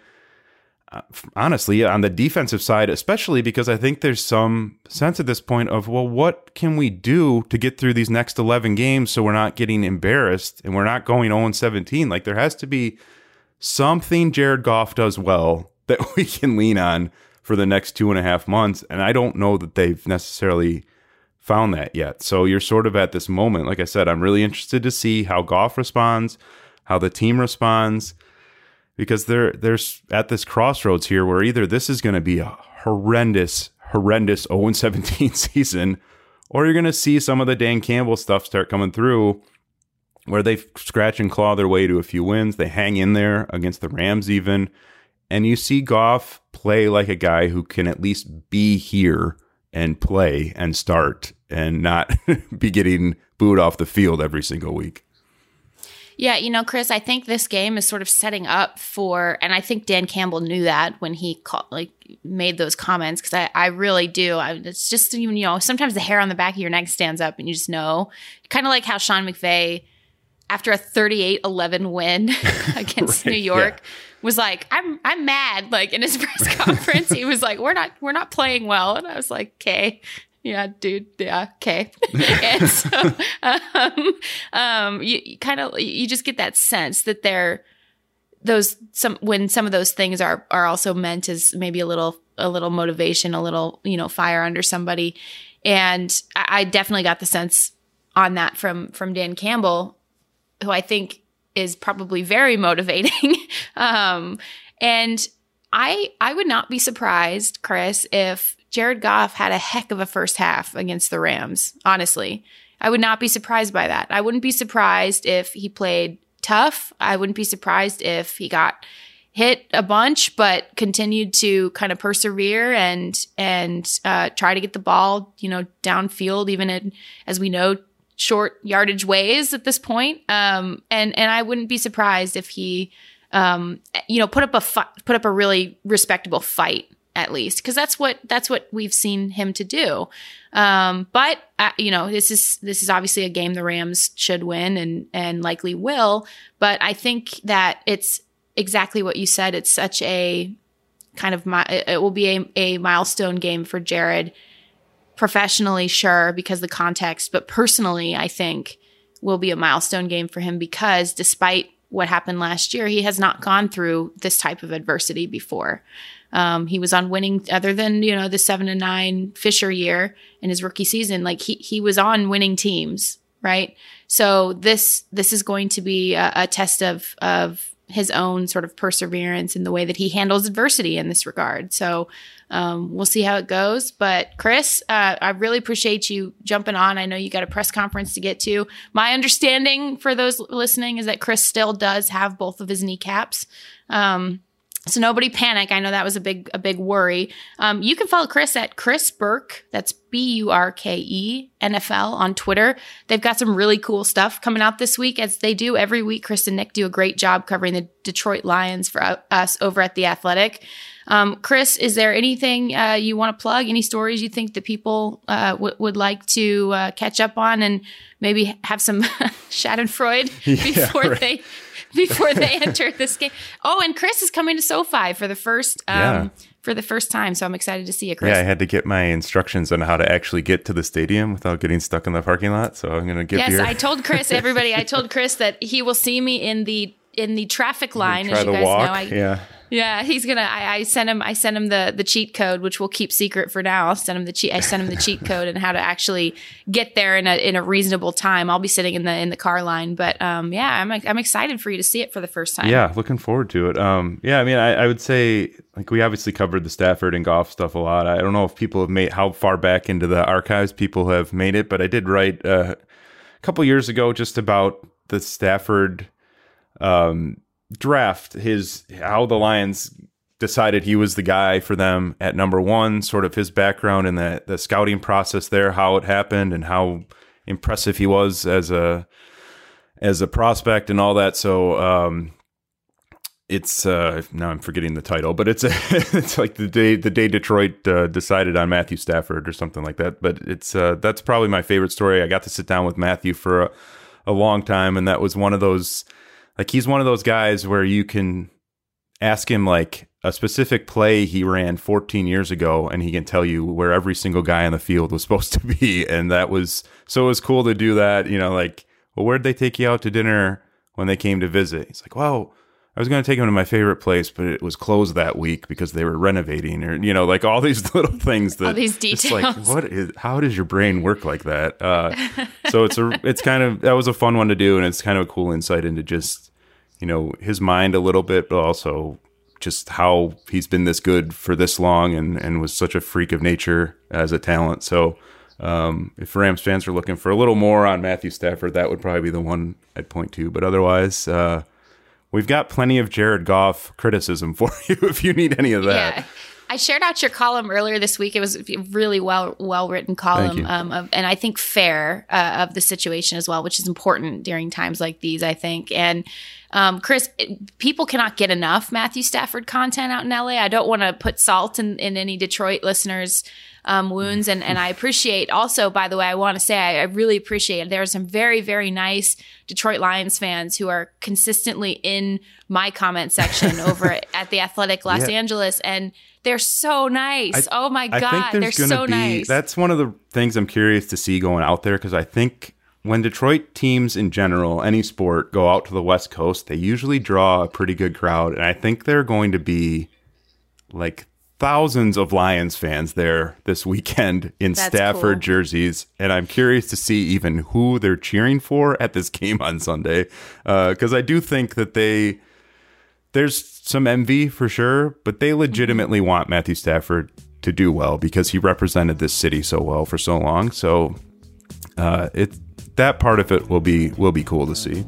Uh, honestly, on the defensive side, especially because I think there's some sense at this point of, well, what can we do to get through these next eleven games so we're not getting embarrassed and we're not going oh and seventeen? Like, there has to be something Jared Goff does well that we can lean on for the next two and a half months. And I don't know that they've necessarily found that yet. So you're sort of at this moment. Like I said, I'm really interested to see how Goff responds, how the team responds, because they're, they're at this crossroads here where either this is going to be a horrendous, horrendous oh and seventeen season, or you're going to see some of the Dan Campbell stuff start coming through where they scratch and claw their way to a few wins. They hang in there against the Rams even. And you see Goff play like a guy who can at least be here and play and start and not be getting booed off the field every single week. Yeah, you know, Chris, I think this game is sort of setting up for, and I think Dan Campbell knew that when he called, like made those comments, because I, I really do. I, it's just, you know, sometimes the hair on the back of your neck stands up and you just know. Kind of like how Sean McVay, after a thirty-eight eleven win against right, New York, yeah. was like, I'm I'm mad. Like in his press conference, he was like, we're not we're not playing well. And I was like, okay. Yeah, dude. Yeah. Okay. And so, um, um, you, you kind of, you just get that sense that they're those, some, when some of those things are, are also meant as maybe a little, a little motivation, a little, you know, fire under somebody. And I, I definitely got the sense on that from, from Dan Campbell, who I think is probably very motivating. um, and I, I would not be surprised, Chris, if Jared Goff had a heck of a first half against the Rams, honestly. I would not be surprised by that. I wouldn't be surprised if he played tough. I wouldn't be surprised if he got hit a bunch, but continued to kind of persevere and and uh, try to get the ball, you know, downfield, even in, as we know, short yardage ways at this point. Um, and and I wouldn't be surprised if he, um, you know, put up a fi- put up a really respectable fight. At least, because that's what that's what we've seen him to do. Um, but uh, you know, this is this is obviously a game the Rams should win and and likely will. But I think that it's exactly what you said. It's such a kind of mi- it will be a, a milestone game for Jared. Professionally, sure, because the context, but personally, I think will be a milestone game for him because despite what happened last year, he has not gone through this type of adversity before. Um, he was on winning, other than, you know, the seven and nine Fisher year in his rookie season. Like he, he was on winning teams, right? So this, this is going to be a, a test of, of his own sort of perseverance in the way that he handles adversity in this regard. So, um, we'll see how it goes. But Chris, uh, I really appreciate you jumping on. I know you got a press conference to get to. My understanding for those listening is that Chris still does have both of his kneecaps. Um, So nobody panic. I know that was a big a big worry. Um, you can follow Chris at Chris Burke. That's B U R K E N F L on Twitter. They've got some really cool stuff coming out this week, as they do every week. Chris and Nick do a great job covering the Detroit Lions for us over at The Athletic. Um, Chris, is there anything uh, you want to plug? Any stories you think that people uh, w- would like to uh, catch up on and maybe have some Schadenfreude Yeah, before right. they before they enter this game? Oh, and Chris is coming to SoFi for the first um, Yeah. for the first time, so I'm excited to see you, Chris. Yeah, I had to get my instructions on how to actually get to the stadium without getting stuck in the parking lot. So I'm going to give Yes, you. I told Chris, everybody, I told Chris that he will see me in the in the traffic line, try as you the guys walk. know. I, yeah. Yeah, he's gonna. I, I sent him. I sent him the the cheat code, which we'll keep secret for now. I'll send him the cheat. I sent him the cheat code and how to actually get there in a in a reasonable time. I'll be sitting in the in the car line, but um, yeah, I'm I'm excited for you to see it for the first time. Yeah, looking forward to it. Um, yeah, I mean, I, I would say like we obviously covered the Stafford and Goff stuff a lot. I don't know if people have made how far back into the archives people have made it, but I did write uh, a couple years ago just about the Stafford um, draft. His how the Lions decided he was the guy for them at number one, sort of his background in the, the scouting process there, how it happened and how impressive he was as a as a prospect and all that. So um, it's uh, now I'm forgetting the title, but it's it's like the day the day Detroit uh, decided on Matthew Stafford or something like that. But it's uh, that's probably my favorite story. I got to sit down with Matthew for a, a long time, and that was one of those like he's one of those guys where you can ask him like a specific play he ran fourteen years ago, and he can tell you where every single guy on the field was supposed to be. And that was, so it was cool to do that. You know, like, well, where'd they take you out to dinner when they came to visit? He's like, well, I was going to take him to my favorite place, but it was closed that week because they were renovating, or, you know, like all these little things that All these it's like, details. what is, how does your brain work like that? Uh, so it's a, it's kind of, that was a fun one to do. And it's kind of a cool insight into just, you know, his mind a little bit, but also just how he's been this good for this long and, and was such a freak of nature as a talent. So um, if Rams fans are looking for a little more on Matthew Stafford, that would probably be the one I'd point to. But otherwise, uh, we've got plenty of Jared Goff criticism for you if you need any of that. Yeah. I shared out your column earlier this week. It was a really well well written column, um, of, and I think fair uh, of the situation as well, which is important during times like these, I think. And um, Chris, it, people cannot get enough Matthew Stafford content out in L A. I don't want to put salt in, in any Detroit listeners' um, wounds, and and I appreciate also, by the way, I want to say I, I really appreciate it. There are some very very nice Detroit Lions fans who are consistently in my comment section over at, at The Athletic Los Yeah. Angeles, and they're so nice. I, oh my I God, think they're there's gonna so be, nice. That's one of the things I'm curious to see going out there, because I think when Detroit teams in general, any sport, go out to the West Coast, they usually draw a pretty good crowd. And I think they're going to be like thousands of Lions fans there this weekend in That's Stafford cool. jerseys. And I'm curious to see even who they're cheering for at this game on Sunday. Because uh, I do think that they... There's some envy for sure, but they legitimately want Matthew Stafford to do well because he represented this city so well for so long. So uh, it that part of it will be will be cool to see.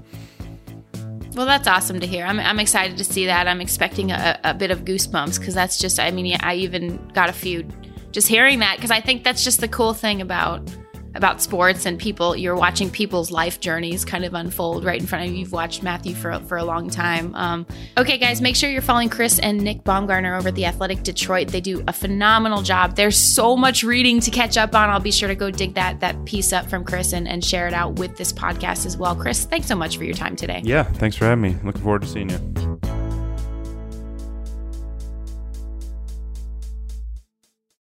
Well, that's awesome to hear. I'm I'm excited to see that. I'm expecting a, a bit of goosebumps because that's just, I mean, I even got a few just hearing that, because I think that's just the cool thing about about sports and people. You're watching people's life journeys kind of unfold right in front of you. You've watched Matthew for, for a long time. Um, okay, guys, make sure you're following Chris and Nick Baumgartner over at The Athletic Detroit. They do a phenomenal job. There's so much reading to catch up on. I'll be sure to go dig that that piece up from Chris and, and share it out with this podcast as well. Chris, thanks so much for your time today. Yeah, thanks for having me. Looking forward to seeing you.